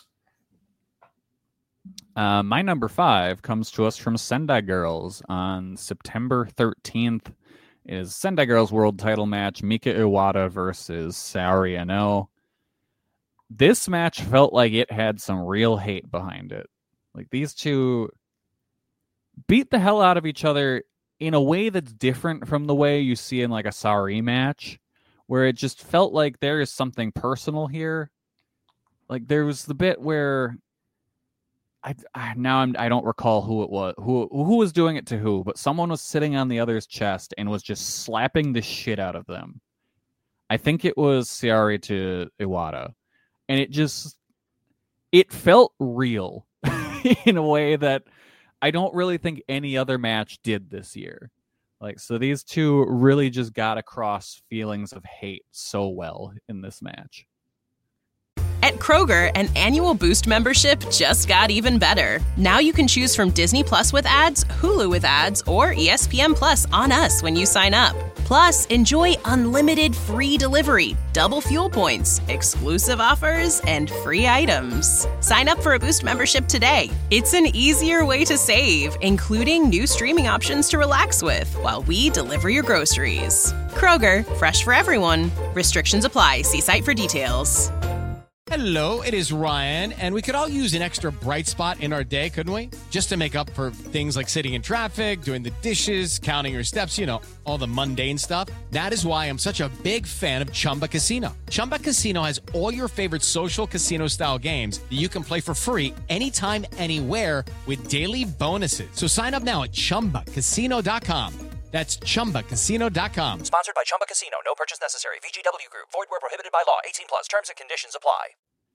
S10: Uh, my number five comes to us from Sendai Girls on September thirteenth. Is Sendai Girls World Title match, Mika Iwata versus Saori Anou. This match felt like it had some real hate behind it. Like, these two beat the hell out of each other in a way that's different from the way you see in like a Saori match, where it just felt like there is something personal here. Like, there was the bit where I, I now I'm I don't recall who it was, who who was doing it to who, but someone was sitting on the other's chest and was just slapping the shit out of them. I think it was Saori to Iwata. And it just, it felt real in a way that I don't really think any other match did this year. Like, so these two really just got across feelings of hate so well in this match.
S11: At Kroger, an annual Boost membership just got even better. Now you can choose from Disney Plus with ads, Hulu with ads, or E S P N Plus on us when you sign up. Plus, enjoy unlimited free delivery, double fuel points, exclusive offers, and free items. Sign up for a Boost membership today. It's an easier way to save, including new streaming options to relax with while we deliver your groceries. Kroger, fresh for everyone. Restrictions apply. See site for details.
S12: Hello, it is Ryan, and we could all use an extra bright spot in our day, couldn't we? Just to make up for things like sitting in traffic, doing the dishes, counting your steps, you know, all the mundane stuff. That is why I'm such a big fan of Chumba Casino. Chumba Casino has all your favorite social casino-style games that you can play for free anytime, anywhere with daily bonuses. So sign up now at chumba casino dot com. That's chumba casino dot com.
S13: Sponsored by Chumba Casino. No purchase necessary. V G W Group. Void where prohibited by law. eighteen plus. Terms and conditions apply.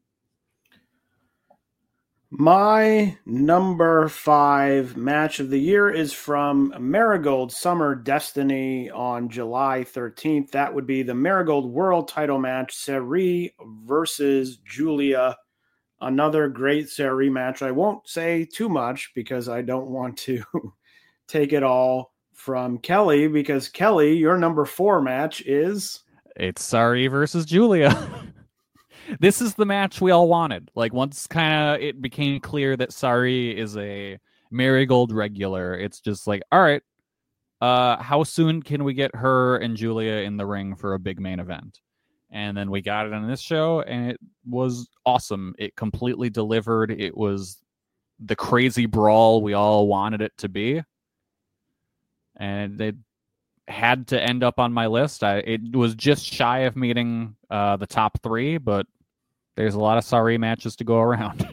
S9: My number five match of the year is from Marigold Summer Destiny on July thirteenth. That would be the Marigold World Title match, Saori versus Giulia. Another great Saori match. I won't say too much because I don't want to take it all from Kelly, because Kelly, your number four match is
S10: it's Saori versus Giulia. This is the match we all wanted. Like, once kind of it became clear that Saori is a Marigold regular, it's just like, all right, uh, how soon can we get her and Giulia in the ring for a big main event? And then we got it on this show, and it was awesome. It completely delivered. It was the crazy brawl we all wanted it to be. And it had to end up on my list. I, it was just shy of meeting uh, the top three, but there's a lot of Saori matches to go around.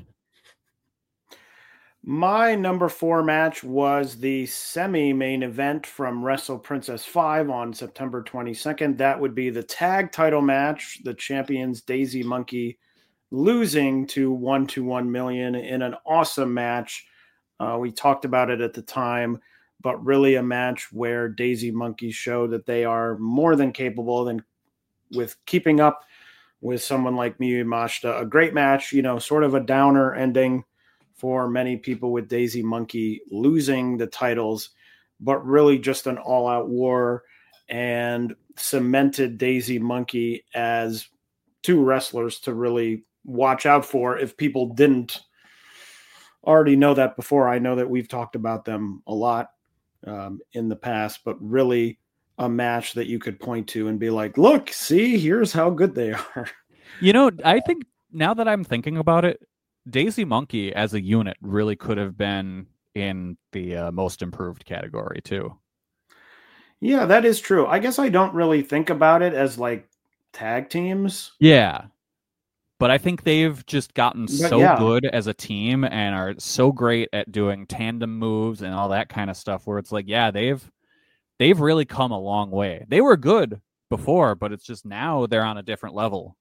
S9: My number four match was the semi-main event from Wrestle Princess five on September twenty-second. That would be the tag title match, the champions Daisy Monkey losing to one to one million in an awesome match. Uh, we talked about it at the time, but really a match where Daisy Monkey showed that they are more than capable than with keeping up with someone like Miyu Mashita. A great match, you know, sort of a downer ending for many people with Daisy Monkey losing the titles, but really just an all-out war and cemented Daisy Monkey as two wrestlers to really watch out for. If people didn't already know that before, I know that we've talked about them a lot um, in the past, but really a match that you could point to and be like, look, see, here's how good they are.
S10: You know, I think now that I'm thinking about it, Daisy Monkey as a unit really could have been in the uh, most improved category too.
S9: Yeah, that is true. I guess I don't really think about it as like tag teams.
S10: Yeah. But I think they've just gotten
S9: But
S10: so
S9: yeah.
S10: good as a team and are so great at doing tandem moves and all that kind of stuff where it's like, yeah, they've they've really come a long way. They were good before, but it's just now they're on a different level.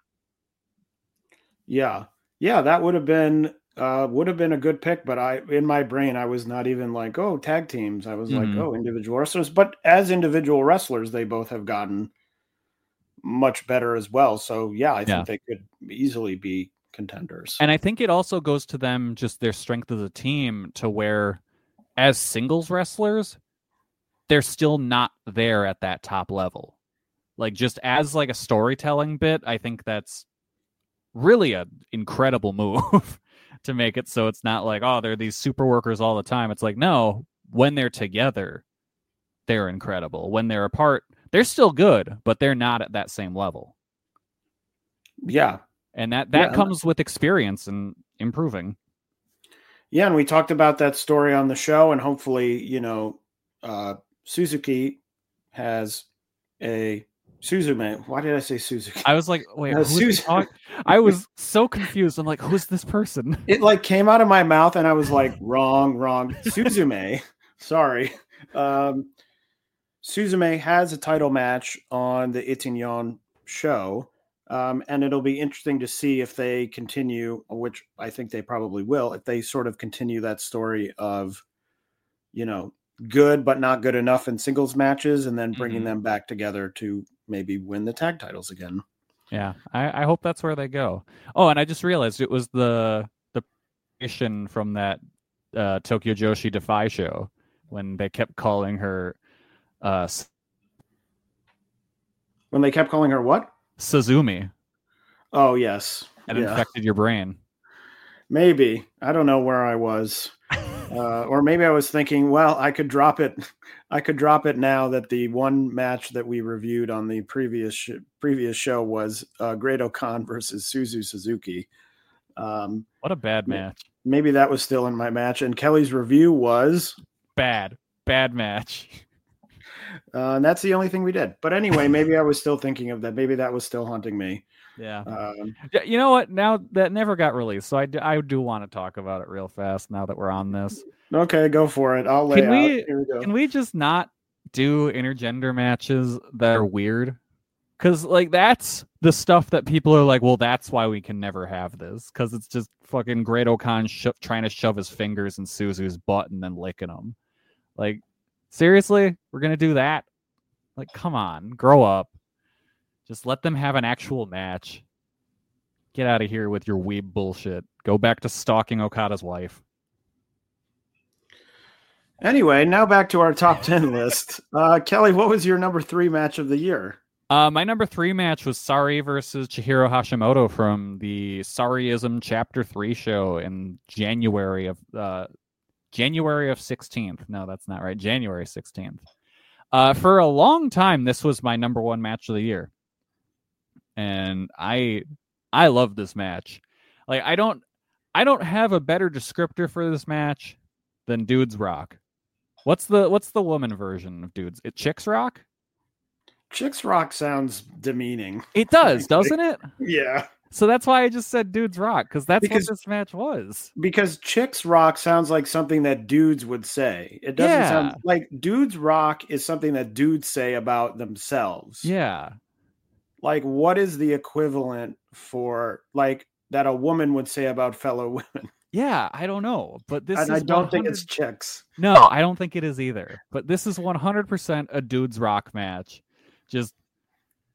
S9: Yeah. Yeah, that would have been uh would have been a good pick, but I in my brain I was not even like, oh, tag teams. I was
S10: Mhm.
S9: like, oh, individual wrestlers. But as individual wrestlers, they both have gotten much better as well. So yeah, I
S10: Yeah.
S9: think they could easily be contenders.
S10: And I think it also goes to them just their strength as a team to where as singles wrestlers, they're still not there at that top level. Like just as like a storytelling bit, I think that's really an incredible move to make it so it's not like, oh, they're these super workers all the time. It's like, no, when they're together, they're incredible. When they're apart, they're still good, but they're not at that same level.
S9: Yeah.
S10: And that that
S9: Yeah.
S10: comes with experience and improving.
S9: Yeah, and we talked about that story on the show, and hopefully, you know, uh, Suzuki has a Suzume. Why did I say Suzuki?
S10: I was like, wait,
S9: Uh,
S10: who's he
S9: Suzu-
S10: talk- I was so confused. I'm like, who's this person?
S9: It like came out of my mouth, and I was like, wrong, wrong. Suzume. Sorry. Um, Suzume has a title match on the Itinyon show. Um, and it'll be interesting to see if they continue, which I think they probably will, if they sort of continue that story of, you know, good but not good enough in singles matches, and then bringing
S10: Mhm.
S9: them back together to maybe win the tag titles again.
S10: Yeah, I, I hope that's where they go. Oh, and I just realized it was the the mission from that uh, Tokyo Joshi Defy show when they kept calling her uh, S-
S9: When they kept calling her what?
S10: Suzumi.
S9: Oh, yes.
S10: It
S9: Yeah.
S10: infected your brain.
S9: Maybe. I don't know where I was. Uh, or maybe I was thinking, well, I could drop it. I could drop it now that the one match that we reviewed on the previous sh- previous show was uh, Great Khan versus Suzu Suzuki. Um,
S10: What a bad match.
S9: maybe that was still in my match. And Kelly's review was
S10: Bad. Bad match.
S9: uh, and that's the only thing we did. But anyway, maybe I was still thinking of that. Maybe that was still haunting me.
S10: Yeah.
S9: Um,
S10: Yeah, you know what? Now that never got released, so I do, I do want to talk about it real fast now that we're on this.
S9: okay, go for it. I'll lay
S10: Can
S9: out.
S10: we
S9: Here we go.
S10: can we just not do intergender matches that are weird? Because like that's the stuff that people are like, well, that's why we can never have this, because it's just fucking Great Khan sho- trying to shove his fingers in Suzu's butt and then licking them. Like, seriously, we're gonna do that? Like, come on, grow up. Just let them have an actual match. Get out of here with your weeb bullshit. Go back to stalking Okada's wife.
S9: Anyway, now back to our top ten list. Uh, Kelly, what was your number three match of the year?
S10: Uh, my number three match was Sari versus Chihiro Hashimoto from the Sariism Chapter Three show in January of uh, January of sixteenth. No, that's not right. January sixteenth. Uh, for a long time, this was my number one match of the year, and I I love this match. Like I don't I don't have a better descriptor for this match than Dudes Rock. What's the what's the woman version of Dudes? It Chicks Rock?
S9: Chicks Rock sounds demeaning.
S10: It does, doesn't it?
S9: Yeah.
S10: So that's why I just said Dudes Rock, because that's
S9: Because-
S10: what this match was.
S9: Because Chicks Rock sounds like something that dudes would say. It doesn't
S10: Yeah.
S9: sound like Dudes Rock is something that dudes say about themselves.
S10: Yeah.
S9: Like, what is the equivalent for, like, that a woman would say about fellow women?
S10: Yeah, I don't know, but this
S9: and
S10: is
S9: I don't
S10: one
S9: think
S10: hundred
S9: it's chicks.
S10: No, I don't think it is either. But this is one hundred percent a Dudes Rock match. Just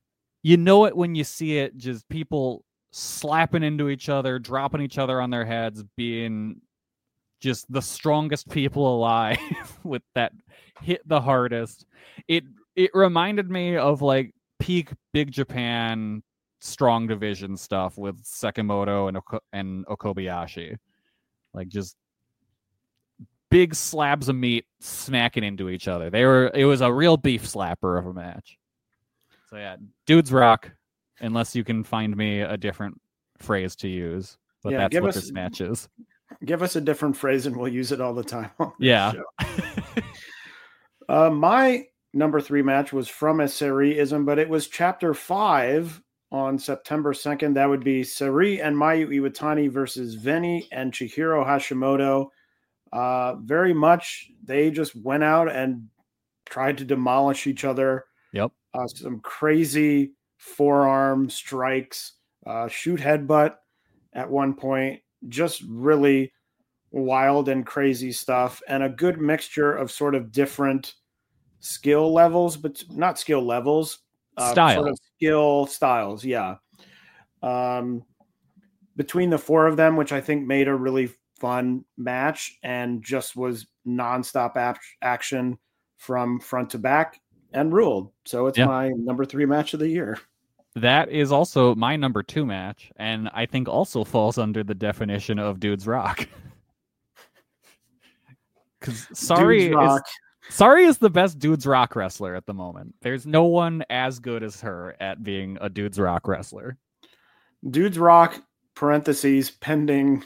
S10: you know it when you see it, just people slapping into each other, dropping each other on their heads, being just the strongest people alive with that hit the hardest. It it reminded me of like peak Big Japan strong division stuff with Sekimoto and Oko- and Okobayashi. Like just big slabs of meat smacking into each other. They were it was a real beef slapper of a match. So yeah, dudes rock, unless you can find me a different phrase to use. But
S9: Yeah,
S10: that's
S9: give
S10: what
S9: us-
S10: this match is.
S9: Give us a different phrase and we'll use it all the time. on this
S10: Yeah.
S9: show. uh, my number three match was from a Seri-ism, but it was chapter five on September second. That would be Seri and Mayu Iwatani versus Veni and Chihiro Hashimoto. Uh, very much, they just went out and tried to demolish each other.
S10: Yep.
S9: Uh, some crazy forearm strikes, uh, shoot headbutt at one point. Just really wild and crazy stuff, and a good mixture of sort of different skill levels, but not skill levels, uh,
S10: Styles.
S9: sort of skill styles. Yeah. Um, between the four of them, which I think made a really fun match and just was nonstop ap- action from front to back and ruled. So it's
S10: Yeah.
S9: my number three match of the year.
S10: That is also my number two match, and I think also falls under the definition of dudes rock. Because Sorry
S9: Dudes
S10: is
S9: rock.
S10: Sorry is the best dudes rock wrestler at the moment. There's no one as good as her at being a dudes rock wrestler.
S9: Dudes rock, parentheses, pending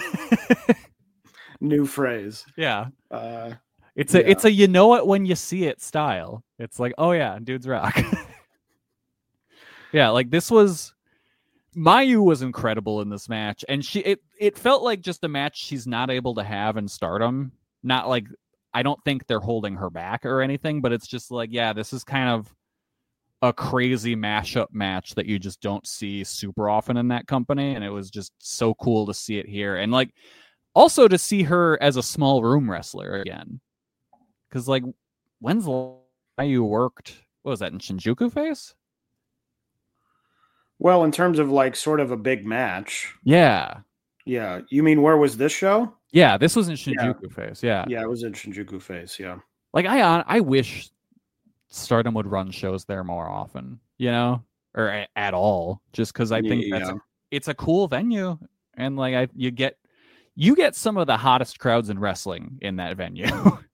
S9: new phrase.
S10: Yeah.
S9: Uh,
S10: It's a
S9: yeah.
S10: it's a you know it when you see it style. It's like, oh yeah, dudes rock. Yeah, like this was Mayu was incredible in this match, and she it it felt like just a match she's not able to have in Stardom. Not like I don't think they're holding her back or anything, but it's just like, yeah, this is kind of a crazy mashup match that you just don't see super often in that company, and it was just so cool to see it here, and like also to see her as a small room wrestler again. Because like, when's the last time you worked? What was that in Shinjuku Face?
S9: Well, in terms of like sort of a big match.
S10: Yeah.
S9: Yeah. You mean where was this show?
S10: Yeah, this was in Shinjuku Face. Yeah.
S9: Yeah, it was in Shinjuku Face. Yeah.
S10: Like I hon- I wish Stardom would run shows there more often, you know, or a- at all, just because I think that's
S9: Yeah.
S10: a, it's a cool venue, and like I you get you get some of the hottest crowds in wrestling in that venue.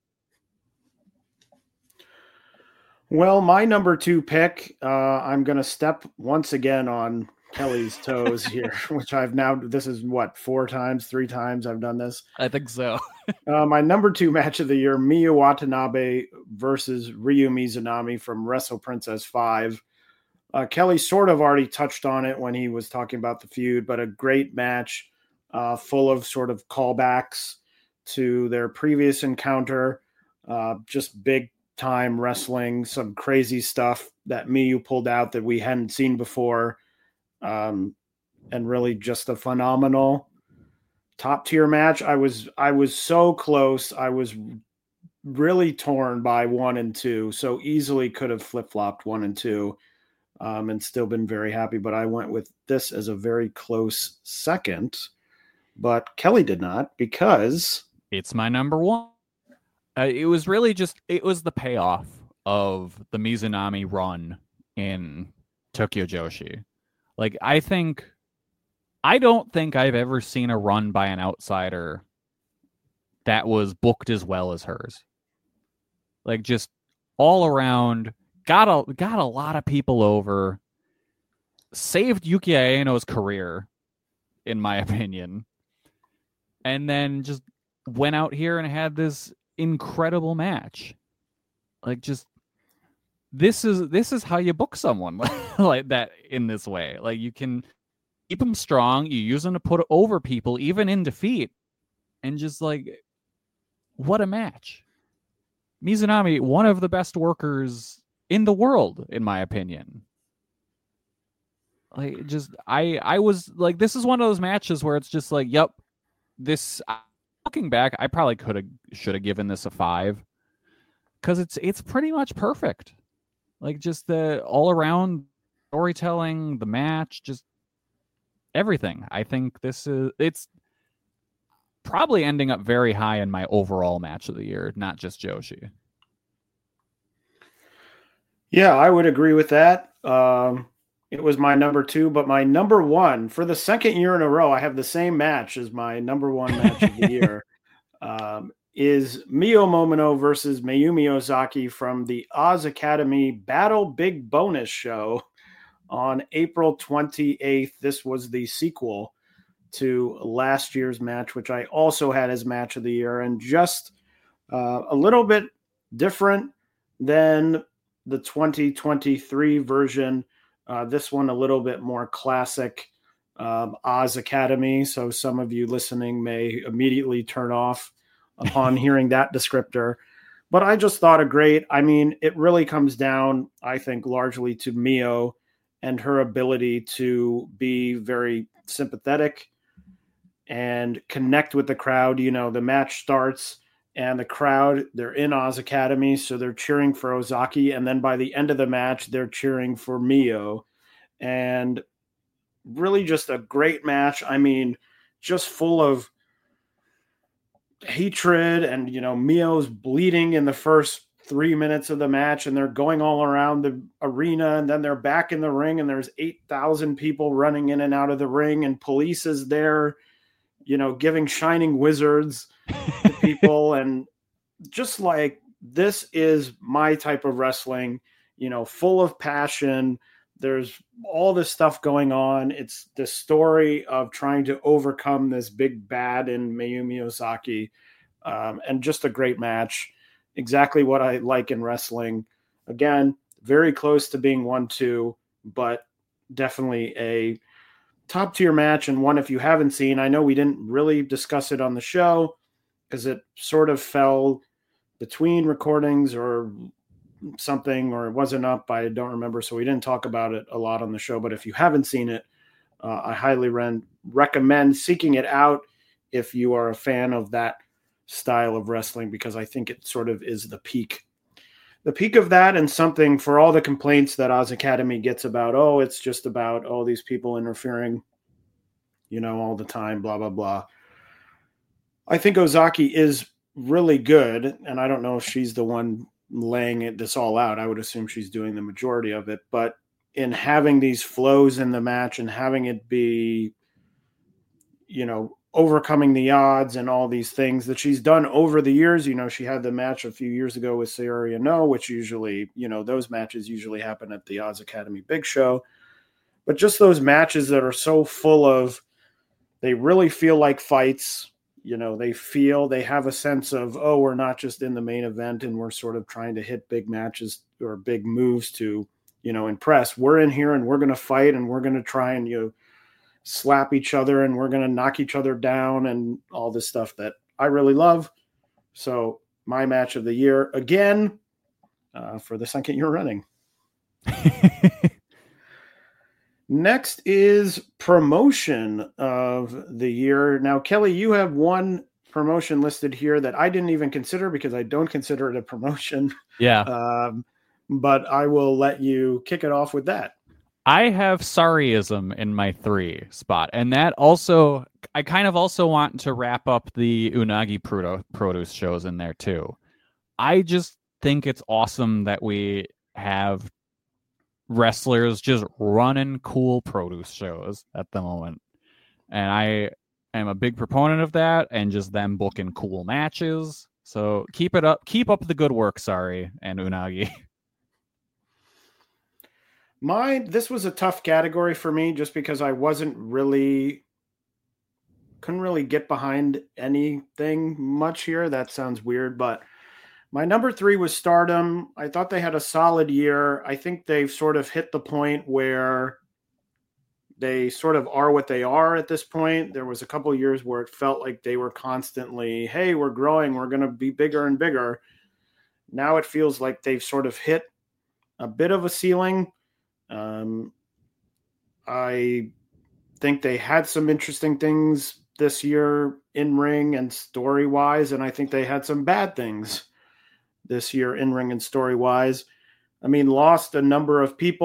S9: Well, my number two pick, uh, I'm going to step once again on Kelly's toes here, which I've now, this is what, four times, three times I've done this.
S10: I think so.
S9: uh, my number two match of the year, Miyu Watanabe versus Ryu Mizunami from Wrestle Princess five. Uh, Kelly sort of already touched on it when he was talking about the feud, but a great match uh, full of sort of callbacks to their previous encounter. Uh, just big time wrestling, some crazy stuff that Miyu pulled out that we hadn't seen before. Um, and really just a phenomenal top tier match. I was, I was so close. I was really torn by one and two. So easily could have flip flopped one and two, um, and still been very happy. But I went with this as a very close second, but Kelly did not, because
S10: it's my number one. Uh, it was really just, it was the payoff of the Mizunami run in Tokyo Joshi. Like, I think, I don't think I've ever seen a run by an outsider that was booked as well as hers. Like, just all around, got a, got a lot of people over, saved Yuki Aeno's career, in my opinion, and then just went out here and had this incredible match. Like, just this is this is how you book someone like that in this way. Like, you can keep them strong, you use them to put over people even in defeat, and just like, what a match. Mizunami, one of the best workers in the world, in my opinion. Like, just I I was like, this is one of those matches where it's just like, yep, this, looking back, I probably could have should have given this a five, because it's it's pretty much perfect. Like, just the all around storytelling, the match, just everything. I think this is it's probably ending up very high in my overall match of the year, not just Joshi.
S9: Yeah, I would agree with that. Um, it was my number two, but my number one for the second year in a row, I have the same match as my number one match of the year. Um, is Mio Momino versus Mayumi Ozaki from the Oz Academy Battle Big Bonus show on April twenty-eighth. This was the sequel to last year's match, which I also had as match of the year, and just uh, a little bit different than the twenty twenty-three version. Uh, this one a little bit more classic um, Oz Academy. So some of you listening may immediately turn off upon hearing that descriptor. But I just thought a great, I mean, it really comes down, I think, largely to Mio and her ability to be very sympathetic and connect with the crowd. You know, the match starts and the crowd, they're in Oz Academy, so they're cheering for Ozaki. And then by the end of the match, they're cheering for Mio. And really just a great match. I mean, just full of hatred, and, you know, Mio's bleeding in the first three minutes of the match, and they're going all around the arena, and then they're back in the ring, and there's eight thousand people running in and out of the ring, and police is there, you know, giving shining wizards to people. And just like, this is my type of wrestling, you know, full of passion. There's all this stuff going on. It's the story of trying to overcome this big bad in Mayumi Ozaki, um, and just a great match. Exactly what I like in wrestling. Again, very close to being one two, but definitely a top tier match, and one if you haven't seen. I know we didn't really discuss it on the show because it sort of fell between recordings or something, or it wasn't up. I don't remember, so we didn't talk about it a lot on the show. But if you haven't seen it, uh, I highly re- recommend seeking it out if you are a fan of that style of wrestling, because I think it sort of is the peak the peak of that, and something for all the complaints that Oz Academy gets about, oh, it's just about all these people interfering, you know, all the time, blah, blah, blah. I think Ozaki is really good, and I don't know if she's the one laying it, this all out. I would assume she's doing the majority of it, but in having these flows in the match and having it be, you know, overcoming the odds and all these things that she's done over the years. You know, she had the match a few years ago with Sayori No, which usually, you know, those matches usually happen at the Oz Academy Big Show. But just those matches that are so full of, they really feel like fights. You know, they feel, they have a sense of, oh, we're not just in the main event and we're sort of trying to hit big matches or big moves to, you know, impress. We're in here and we're going to fight, and we're going to try and, you know, slap each other, and we're going to knock each other down, and all this stuff that I really love. So my match of the year again, uh, for the second year running. Next is promotion of the year. Now, Kelly, you have one promotion listed here that I didn't even consider because I don't consider it a promotion.
S10: Yeah.
S9: Um, but I will let you kick it off with that.
S10: I have Sorryism in my three spot, and that also, I kind of also want to wrap up the Unagi Proto, Produce shows in there too. I just think it's awesome that we have wrestlers just running cool produce shows at the moment, and I am a big proponent of that, and just them booking cool matches. So keep it up, keep up the good work, Sorry, and Unagi.
S9: Mine, this was a tough category for me just because I wasn't really, couldn't really get behind anything much here. That sounds weird, but my number three was Stardom. I thought they had a solid year. I think they've sort of hit the point where they sort of are what they are at this point. There was a couple of years where it felt like they were constantly, hey, we're growing, we're going to be bigger and bigger. Now it feels like they've sort of hit a bit of a ceiling. Um, I think they had some interesting things this year in ring and story wise, and I think they had some bad things this year in ring and story wise. I mean, lost a number of people.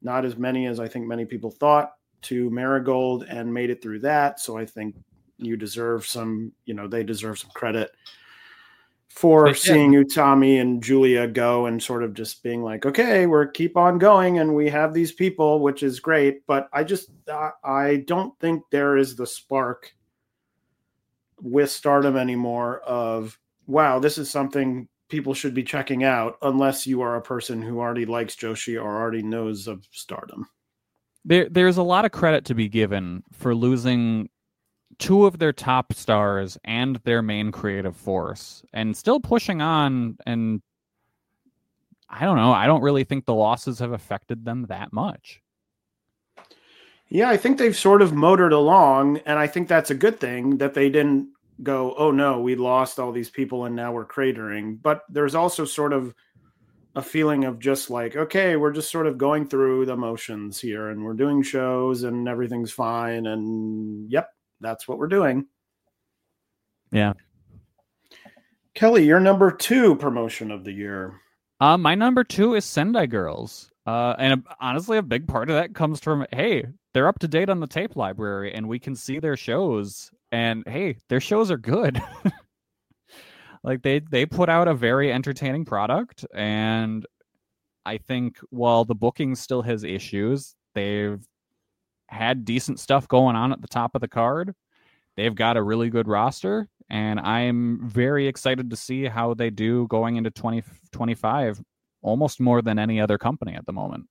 S9: not as many as I think many people thought, to Marigold and made it through that. So I think you deserve some, you know, they deserve some credit for
S10: But, yeah.
S9: seeing Utami and Julia go and sort of just being like, okay, we're keep on going and we have these people, which is great. But I just, I, I don't think there is the spark with Stardom anymore of, wow, this is something people should be checking out, unless you are a person who already likes Joshi or already knows of Stardom.
S10: There, there's a lot of credit to be given for losing two of their top stars and their main creative force and still pushing on. And I don't know. I don't really think the losses have affected them that much.
S9: Yeah, I think they've sort of motored along, and I think that's a good thing that they didn't go, oh no, we lost all these people and now we're cratering. But there's also sort of a feeling of just like, okay, we're just sort of going through the motions here and we're doing shows and everything's fine. And yep, that's what we're doing.
S10: Yeah.
S9: Kelly, your number two promotion of the year.
S10: Uh, my number two is Sendai Girls. Uh, and uh, honestly, a big part of that comes from, hey, they're up to date on the tape library and we can see their shows. And hey, their shows are good. Like they, they put out a very entertaining product. And I think while the booking still has issues, they've had decent stuff going on at the top of the card. They've got a really good roster. And I'm very excited to see how they do going into twenty twenty-five, almost more than any other company at the moment.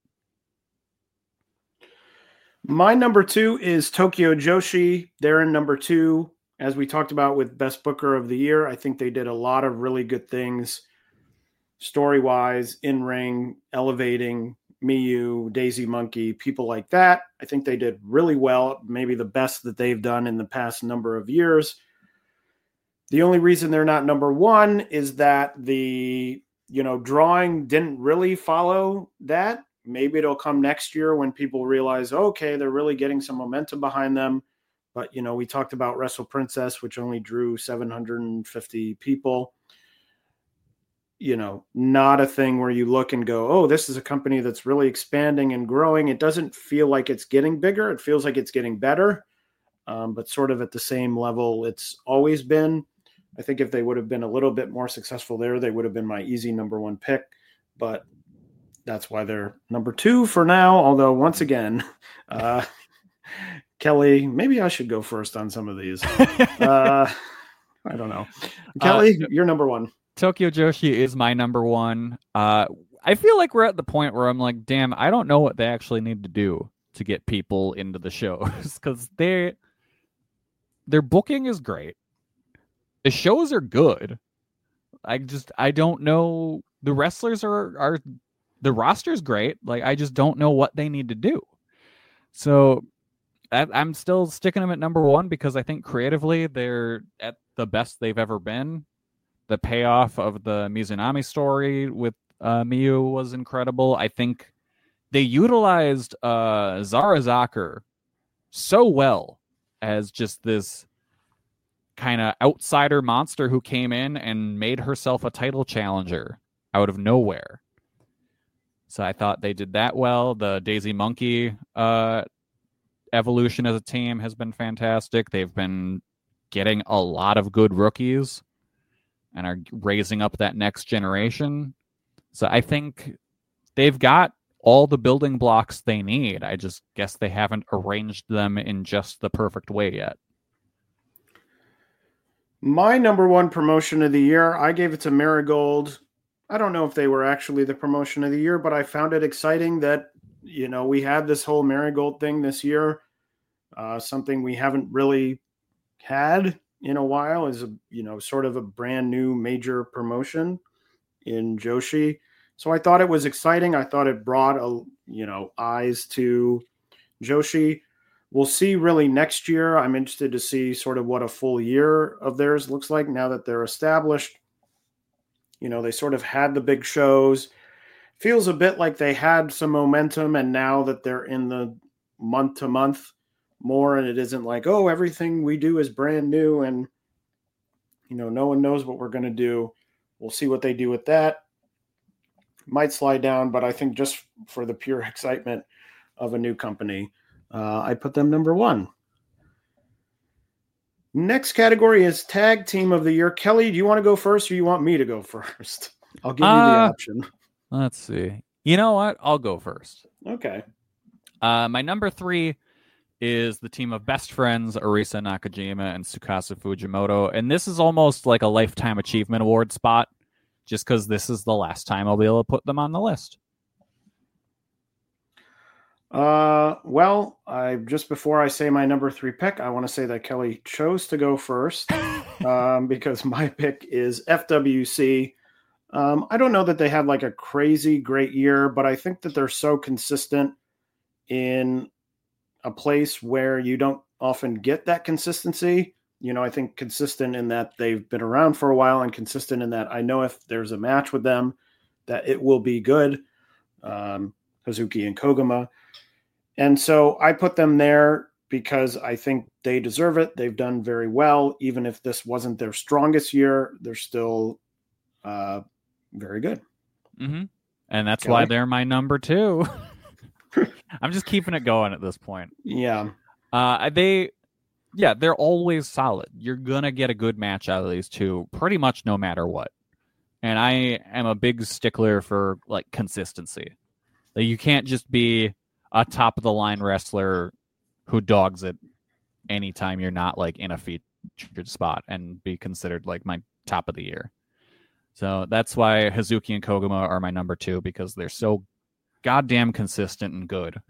S9: My number two is Tokyo Joshi. They're in number two. As we talked about with Best Booker of the Year, I think they did a lot of really good things story-wise, in-ring, elevating, Miyu, Daisy Monkey, people like that. I think they did really well, maybe the best that they've done in the past number of years. The only reason they're not number one is that the, you know, drawing didn't really follow that. Maybe it'll come next year when people realize, okay, they're really getting some momentum behind them. But, you know, we talked about Wrestle Princess, which only drew seven hundred fifty people. You know, not a thing where you look and go, oh, this is a company that's really expanding and growing. It doesn't feel like it's getting bigger. It feels like it's getting better, um, but sort of at the same level it's always been. I think if they would have been a little bit more successful there, they would have been my easy number one pick. But that's why they're number two for now. Although, once again, uh, Kelly, maybe I should go first on some of these. uh, I don't know. Kelly, uh, you're number one.
S10: Tokyo Joshi is my number one. Uh, I feel like we're at the point where I'm like, damn, I don't know what they actually need to do to get people into the shows, because they their booking is great. The shows are good. I just I don't know. The wrestlers are are the roster's great. Like I just don't know what they need to do. So I, I'm still sticking them at number one because I think creatively they're at the best they've ever been. The payoff of the Mizunami story with uh, Miyu was incredible. I think they utilized uh, Zara Zakir so well as just this kind of outsider monster who came in and made herself a title challenger out of nowhere. So I thought they did that well. The Daisy Monkey uh, evolution as a team has been fantastic. They've been getting a lot of good rookies and are raising up that next generation. So I think they've got all the building blocks they need. I just guess they haven't arranged them in just the perfect way yet.
S9: My number one promotion of the year, I gave it to Marigold. I don't know if they were actually the promotion of the year, but I found it exciting that, you know, we had this whole Marigold thing this year. Uh, something we haven't really had in a while is a, you know, sort of a brand new major promotion in Joshi. So I thought it was exciting. I thought it brought a, you know, eyes to Joshi. We'll see really next year. I'm interested to see sort of what a full year of theirs looks like now that they're established. You know, they sort of had the big shows. Feels a bit like they had some momentum, and now that they're in the month to month more, and it isn't like, oh, everything we do is brand new and, you know, no one knows what we're going to do. We'll see what they do with that. Might slide down, but I think just for the pure excitement, of a new company. Uh, I put them number one. Next category is Tag Team of the Year. Kelly, do you want to go first or you want me to go first? I'll give you
S10: uh,
S9: the option.
S10: Let's see. You know what? I'll go first.
S9: Okay.
S10: Uh, my number three is the team of best friends, Arisa Nakajima and Tsukasa Fujimoto. And this is almost like a Lifetime Achievement Award spot, just because this is the last time I'll be able to put them on the list.
S9: Uh, well, I just before I say my number three pick, I want to say that Kelly chose to go first um, because my pick is F W C. Um, I don't know that they had like a crazy great year, but I think that they're so consistent in a place where you don't often get that consistency. You know, I think consistent in that they've been around for a while and consistent in that I know if there's a match with them that it will be good. Um, Hazuki and Koguma. And so I put them there because I think they deserve it. They've done very well. Even if this wasn't their strongest year, they're still uh, very good.
S10: Mm-hmm. And that's
S9: Kelly?
S10: why they're my number two. I'm just keeping it going at this point.
S9: Yeah.
S10: Uh, they, yeah, they're always solid. You're going to get a good match out of these two pretty much no matter what. And I am a big stickler for like consistency. Like, you can't just be a top of the line wrestler who dogs it anytime you're not like in a featured spot and be considered like my top of the year. So that's why Hazuki and Koguma are my number two, because they're so goddamn consistent and good.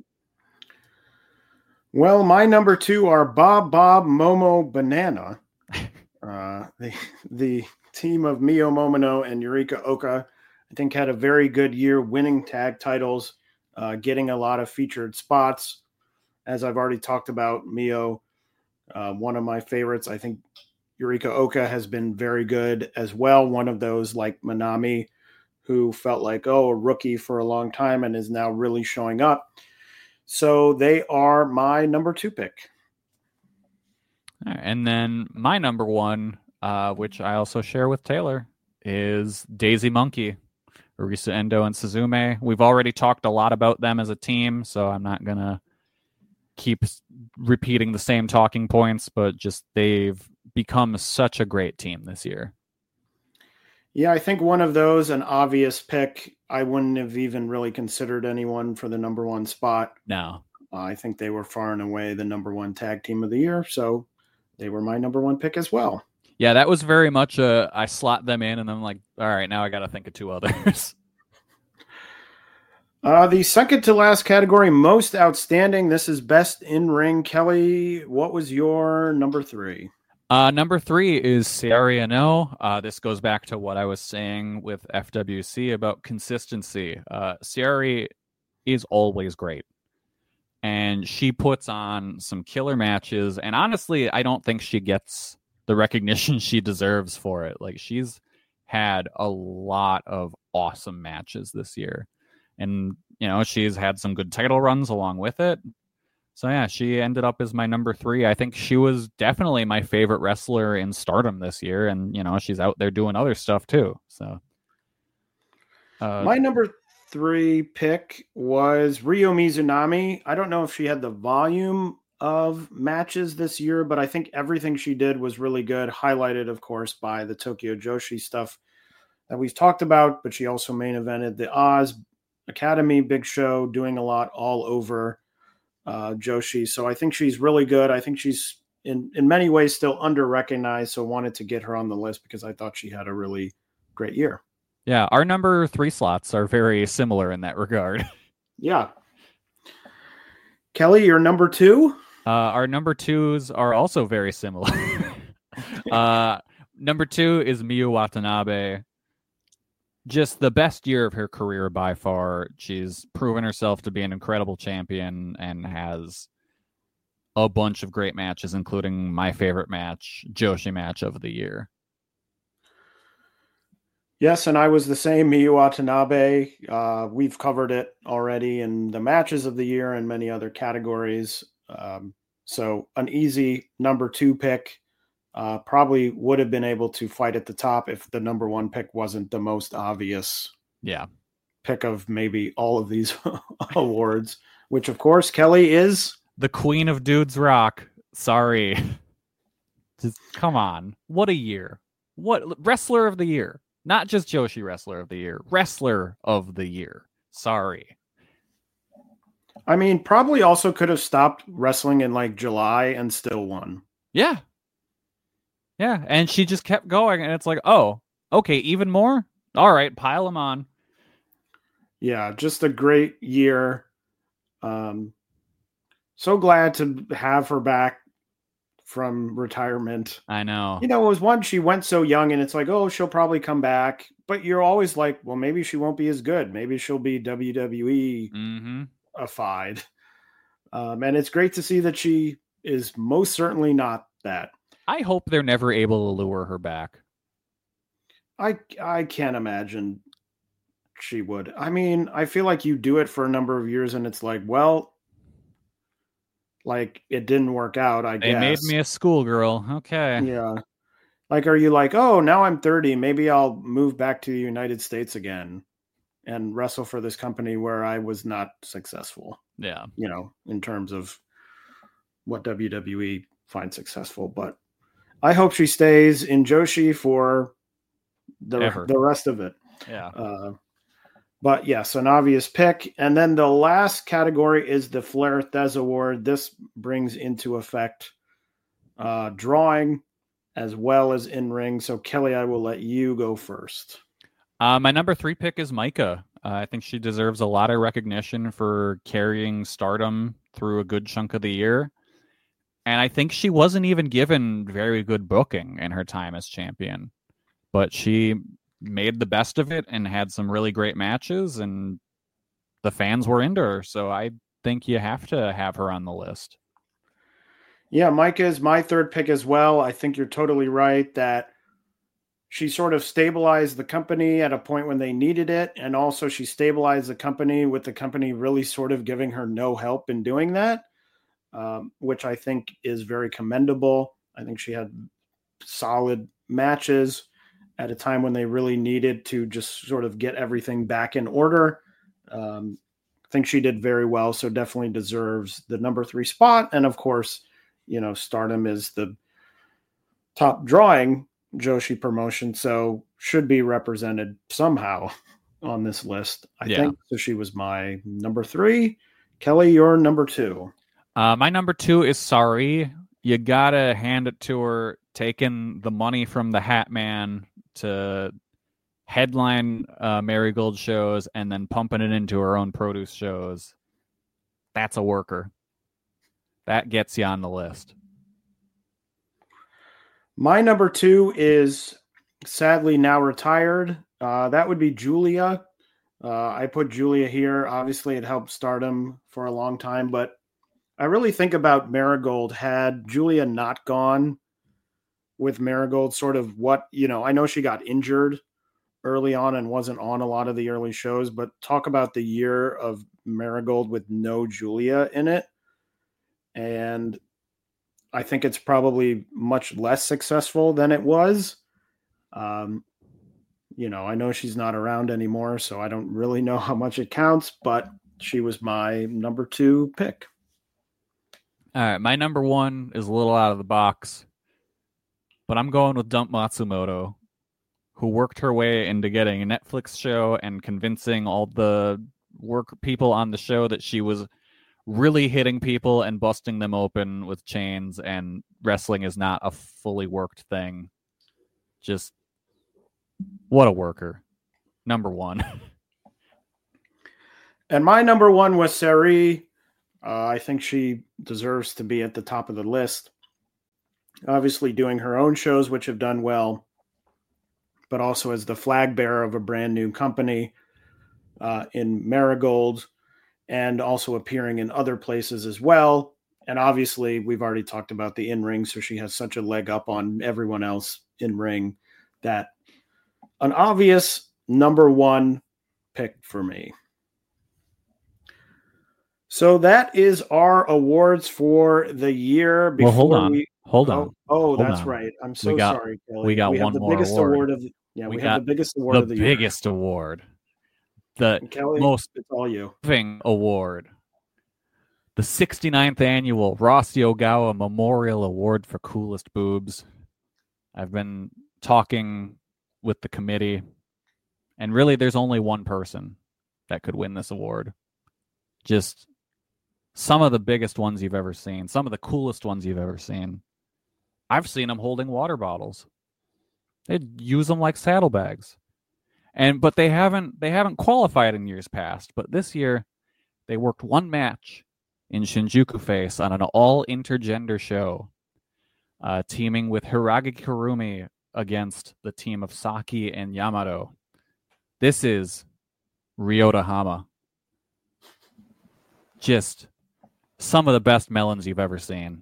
S9: Well, my number two are Bob Bob Momo Banana. Uh, the the team of Mio Momono and Yurika Oka, I think, had a very good year winning tag titles, uh, getting a lot of featured spots. As I've already talked about, Mio, uh, one of my favorites. I think Yurika Oka has been very good as well. One of those like Manami, who felt like, oh, a rookie for a long time and is now really showing up. So they are my number two pick.
S10: All right, and then my number one, uh, which I also share with Taylor, is Daisy Monkey, Arisa Endo and Suzume. We've already talked a lot about them as a team, so I'm not going to keep repeating the same talking points, but just they've become such a great team this year.
S9: Yeah, I think one of those, an obvious pick. I wouldn't have even really considered anyone for the number one spot.
S10: No.
S9: Uh, I think they were far and away the number one tag team of the year, so they were my number one pick as well.
S10: Yeah, that was very much a, I slot them in, and I'm like, all right, now I got to think of two others.
S9: Uh, the second to last category, most outstanding. This is best in ring. Kelly, what was your number three?
S10: Uh, number three is Saori Anou. Uh, this goes back to what I was saying with F W C about consistency. Uh, Saori is always great. And she puts on some killer matches. And honestly, I don't think she gets the recognition she deserves for it. Like, she's had a lot of awesome matches this year. And, you know, she's had some good title runs along with it. So, yeah, she ended up as my number three. I think she was definitely my favorite wrestler in Stardom this year. And, you know, she's out there doing other stuff, too. So, uh,
S9: my number three pick was Ryo Mizunami. I don't know if she had the volume of matches this year, but I think everything she did was really good. Highlighted, of course, by the Tokyo Joshi stuff that we've talked about, but she also main evented the Oz Academy big show, doing a lot all over uh, Joshi. So I think she's really good. I think she's in, in many ways still under-recognized, so wanted to get her on the list because I thought she had a really great year.
S10: Yeah, our number three slots are very similar in that regard.
S9: Yeah. Kelly, your number two?
S10: Uh, our number twos are also very similar. uh, number two is Miyu Watanabe. Just the best year of her career by far. She's proven herself to be an incredible champion and has a bunch of great matches, including my favorite match, Joshi match of the year.
S9: Yes, and I was the same, Miyu Watanabe. Uh, we've covered it already in the matches of the year and many other categories. Um, so an easy number two pick. Uh, probably would have been able to fight at the top if the number one pick wasn't the most obvious
S10: yeah.
S9: pick of maybe all of these awards. which of course Kelly is
S10: the queen of Dudes Rock. Sorry. Just come on. What a year. What wrestler of the year? Not just Joshi wrestler of the year. Wrestler of the year. Sorry.
S9: I mean, probably also could have stopped wrestling in like July and still won.
S10: Yeah. Yeah. And she just kept going. And it's like, oh, okay, even more? All right, pile them on.
S9: Yeah, just a great year. Um, so glad to have her back from retirement.
S10: I know.
S9: You know, it was one, she went so young and it's like, oh, she'll probably come back. But you're always like, well, maybe she won't be as good. Maybe she'll be W W E-ified. Um, and it's great to see that she is most certainly not that.
S10: I hope they're never able to lure her back.
S9: I I can't imagine she would. I mean, I feel like you do it for a number of years and it's like, well, like it didn't work out, I
S10: they
S9: guess.
S10: They made me a schoolgirl. Okay.
S9: Yeah. Like, are you like, oh, now I'm thirty. Maybe I'll move back to the United States again and wrestle for this company where I was not successful.
S10: Yeah.
S9: You know, in terms of what W W E finds successful. But I hope she stays in Joshi for the,
S10: Ever.
S9: the rest of it.
S10: Yeah.
S9: Uh, but yes, an obvious pick. And then the last category is the Flair Thez Award. This brings into effect uh, drawing as well as in ring. So Kelly, I will let you go first.
S10: Uh, my number three pick is Micah. Uh, I think she deserves a lot of recognition for carrying Stardom through a good chunk of the year. And I think she wasn't even given very good booking in her time as champion. But she made the best of it and had some really great matches, and the fans were into her. So I think you have to have her on the list.
S9: Yeah, Micah is my third pick as well. I think you're totally right that she sort of stabilized the company at a point when they needed it. And also she stabilized the company with the company really sort of giving her no help in doing that, um, which I think is very commendable. I think she had solid matches at a time when they really needed to just sort of get everything back in order. Um, I think she did very well, so definitely deserves the number three spot. And of course, you know, Stardom is the top drawing Joshi promotion, so should be represented somehow on this list, I
S10: yeah.
S9: think. So she was my number three. Kelly, your number two.
S10: Uh, my number two is Sorry. You gotta hand it to her, taking the money from the Hat Man to headline uh, Marigold shows and then pumping it into her own produce shows. That's a worker. That gets you on the list.
S9: My number two is sadly now retired. Uh, that would be Julia. Uh, I put Julia here. Obviously, it helped Stardom for a long time, but I really think about Marigold. Had Julia not gone with Marigold, sort of what, you know, I know she got injured early on and wasn't on a lot of the early shows, but talk about the year of Marigold with no Julia in it. And I think it's probably much less successful than it was. Um, you know, I know she's not around anymore, so I don't really know how much it counts, but she was my number two pick.
S10: All right, my number one is a little out of the box, but I'm going with Dump Matsumoto, who worked her way into getting a Netflix show and convincing all the work people on the show that she was really hitting people and busting them open with chains, and wrestling is not a fully worked thing. Just what a worker. Number one.
S9: And my number one was Sari. Uh, I think she deserves to be at the top of the list. Obviously doing her own shows, which have done well, but also as the flag bearer of a brand new company uh, in Marigold, and also appearing in other places as well. And obviously, we've already talked about the in-ring, so she has such a leg up on everyone else in-ring that an obvious number one pick for me. So that is our awards for the year.
S10: Before well, hold on.
S9: We,
S10: hold
S9: oh,
S10: on.
S9: Oh,
S10: hold
S9: that's
S10: on.
S9: right. I'm so
S10: got,
S9: sorry, Kelly.
S10: We got
S9: we
S10: one
S9: have the
S10: more
S9: biggest
S10: award.
S9: award of the, yeah, we,
S10: we
S9: have
S10: got
S9: the biggest award
S10: the
S9: of the year.
S10: biggest award. The
S9: Kelly,
S10: most
S9: it's all you.
S10: thing award. the sixty-ninth annual Rossi Ogawa Memorial Award for Coolest Boobs. I've been talking with the committee, and really there's only one person that could win this award. Just some of the biggest ones you've ever seen, some of the coolest ones you've ever seen. I've seen them holding water bottles. They use them like saddlebags. And but they haven't they haven't qualified in years past, but this year they worked one match in Shinjuku Face on an all intergender show, uh, teaming with Hiragi Kurumi against the team of Saki and Yamato. This is Ryota Hama. Just some of the best melons you've ever seen.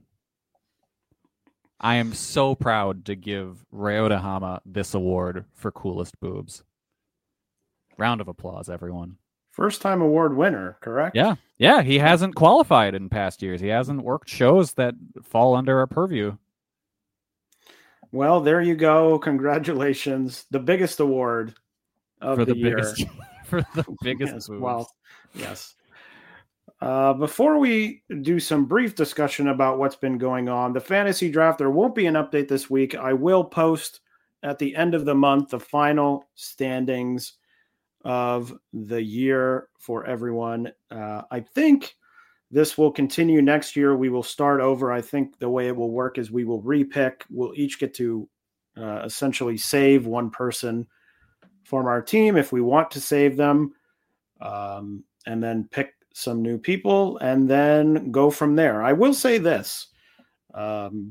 S10: I am so proud to give Ryota Hama this award for coolest boobs. Round of applause, everyone.
S9: First time award winner, correct?
S10: Yeah. Yeah, he hasn't qualified in past years. He hasn't worked shows that fall under our purview.
S9: Well, there you go. Congratulations. The biggest award of
S10: for
S9: the,
S10: the
S9: year.
S10: Biggest, for the biggest
S9: yes,
S10: boobs.
S9: Well, yes. Uh, before we do some brief discussion about what's been going on, the fantasy draft, there won't be an update this week. I will post at the end of the month the final standings of the year for everyone. Uh, I think this will continue next year. We will start over. I think the way it will work is we will repick. We'll each get to uh, essentially save one person from our team if we want to save them, um, and then pick some new people and then go from there. I will say this, um,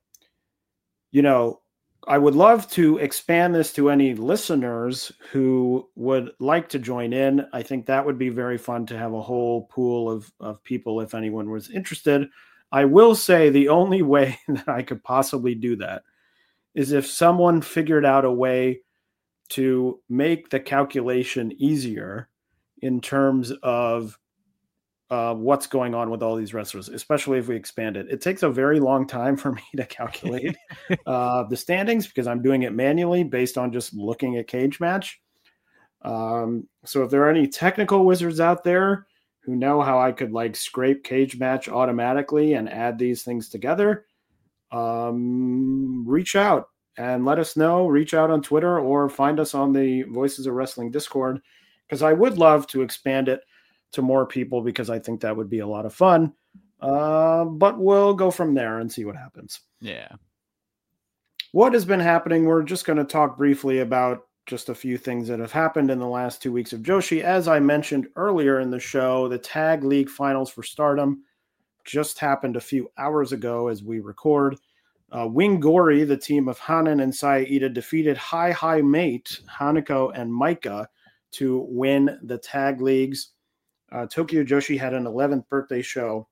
S9: you know, I would love to expand this to any listeners who would like to join in. I think that would be very fun to have a whole pool of, of people if anyone was interested. I will say the only way that I could possibly do that is if someone figured out a way to make the calculation easier in terms of uh, what's going on with all these wrestlers, especially if we expand it. It takes a very long time for me to calculate uh, the standings because I'm doing it manually based on just looking at Cage Match. Um, so if there are any technical wizards out there who know how I could like scrape Cage Match automatically and add these things together, um, reach out and let us know. Reach out on Twitter or find us on the Voices of Wrestling Discord, because I would love to expand it to more people because I think that would be a lot of fun. Uh, but we'll go from there and see what happens.
S10: Yeah.
S9: What has been happening? We're just going to talk briefly about just a few things that have happened in the last two weeks of Joshi. As I mentioned earlier in the show, the Tag League Finals for Stardom just happened a few hours ago as we record. Uh, Wing Gori, the team of Hanan and Saida, defeated High High Mate, Hanako and Maika, to win the tag leagues. Uh, Tokyo Joshi had an eleventh birthday show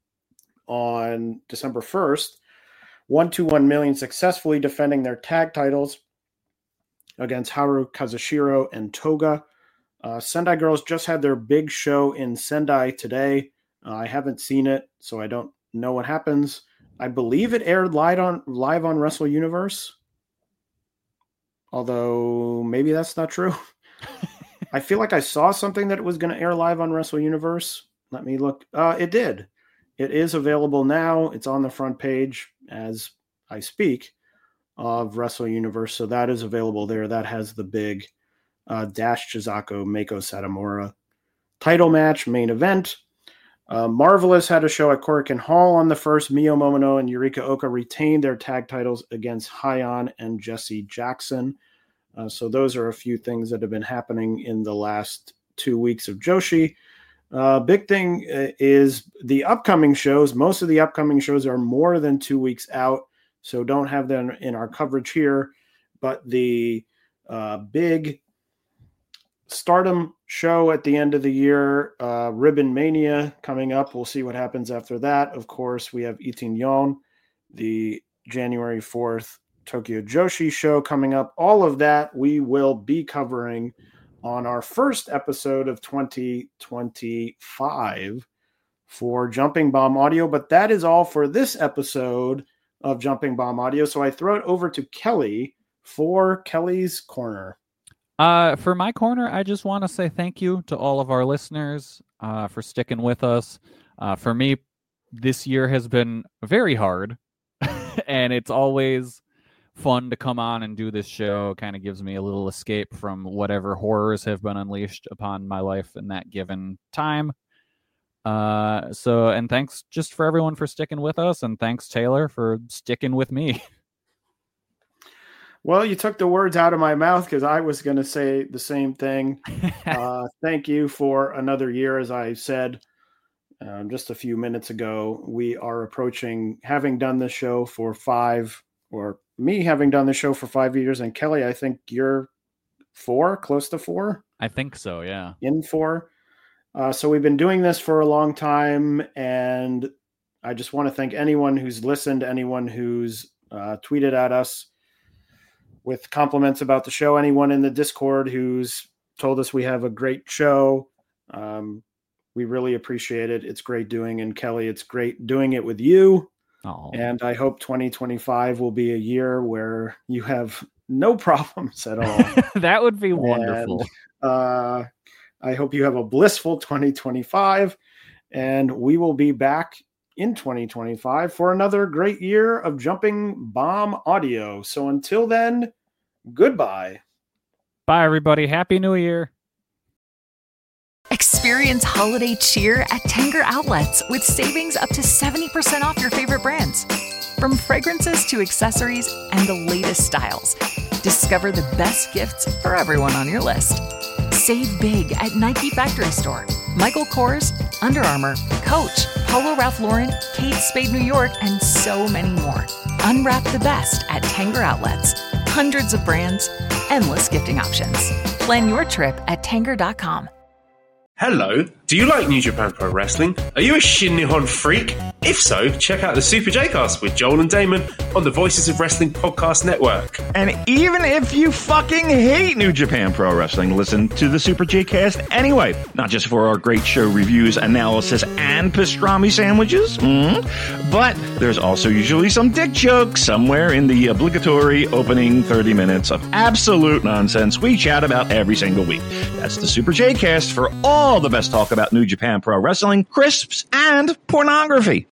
S9: on December first. one two one million successfully defending their tag titles against Haru Kazushiro and Toga. Uh, Sendai Girls just had their big show in Sendai today. Uh, I haven't seen it, so I don't know what happens. I believe it aired live on live on Wrestle Universe, although maybe that's not true. I feel like I saw something that was going to air live on Wrestle Universe. Let me look. Uh, it did. It is available now. It's on the front page as I speak of Wrestle Universe, so that is available there. That has the big uh, Dash Chizako Meiko Satomura title match main event. Uh, Marvelous had a show at Korakuen Hall on the first. Mio Momono and Yurika Oka retained their tag titles against Hyon and Jesse Jackson. Uh, so those are a few things that have been happening in the last two weeks of Joshi. Uh, big thing is the upcoming shows. Most of the upcoming shows are more than two weeks out, so don't have them in our coverage here. But the uh, big Stardom show at the end of the year, uh, Ribbon Mania coming up. We'll see what happens after that. Of course, we have Itin Yon, the January fourth Tokyo Joshi show coming up. All of that we will be covering on our first episode of twenty twenty-five for Jumping Bomb Audio. But that is all for this episode of Jumping Bomb Audio. So I throw it over to Kelly for Kelly's Corner.
S10: Uh, for my corner, I just want to say thank you to all of our listeners uh, for sticking with us. Uh, for me this year has been very hard, and it's always fun to come on and do this show. Kind of gives me a little escape from whatever horrors have been unleashed upon my life in that given time. Uh, so, and thanks just for everyone for sticking with us, and thanks Taylor for sticking with me.
S9: Well, you took the words out of my mouth because I was going to say the same thing. Uh, thank you for another year. As I said um, just a few minutes ago, we are approaching having done this show for five, or me having done the show for five years. And Kelly, I think you're four, close to four.
S10: I think so, yeah.
S9: In four. Uh, so we've been doing this for a long time. And I just want to thank anyone who's listened, anyone who's uh, tweeted at us with compliments about the show, anyone in the Discord who's told us we have a great show. Um, we really appreciate it. It's great doing. And Kelly, it's great doing it with you.
S10: Oh.
S9: And I hope twenty twenty-five will be a year where you have no problems at all.
S10: That would be wonderful.
S9: And, uh, I hope you have a blissful twenty twenty-five, and we will be back in twenty twenty-five for another great year of Jumping Bomb Audio. So until then, goodbye.
S10: Bye, everybody. Happy New Year.
S14: Experience holiday cheer at Tanger Outlets with savings up to seventy percent off your favorite brands. From fragrances to accessories and the latest styles, discover the best gifts for everyone on your list. Save big at Nike Factory Store, Michael Kors, Under Armour, Coach, Polo Ralph Lauren, Kate Spade New York, and so many more. Unwrap the best at Tanger Outlets. Hundreds of brands, endless gifting options. Plan your trip at tanger dot com.
S5: Hello, do you like New Japan Pro Wrestling? Are you a Shin Nihon freak? If so, check out the Super J-Cast with Joel and Damon on the Voices of Wrestling Podcast Network.
S6: And even if you fucking hate New Japan Pro Wrestling, listen to the Super J-Cast anyway. Not just for our great show reviews, analysis, and pastrami sandwiches, mm-hmm. but there's also usually some dick jokes somewhere in the obligatory opening thirty minutes of absolute nonsense we chat about every single week. That's the Super J-Cast for all the best talk about New Japan Pro Wrestling, crisps, and pornography.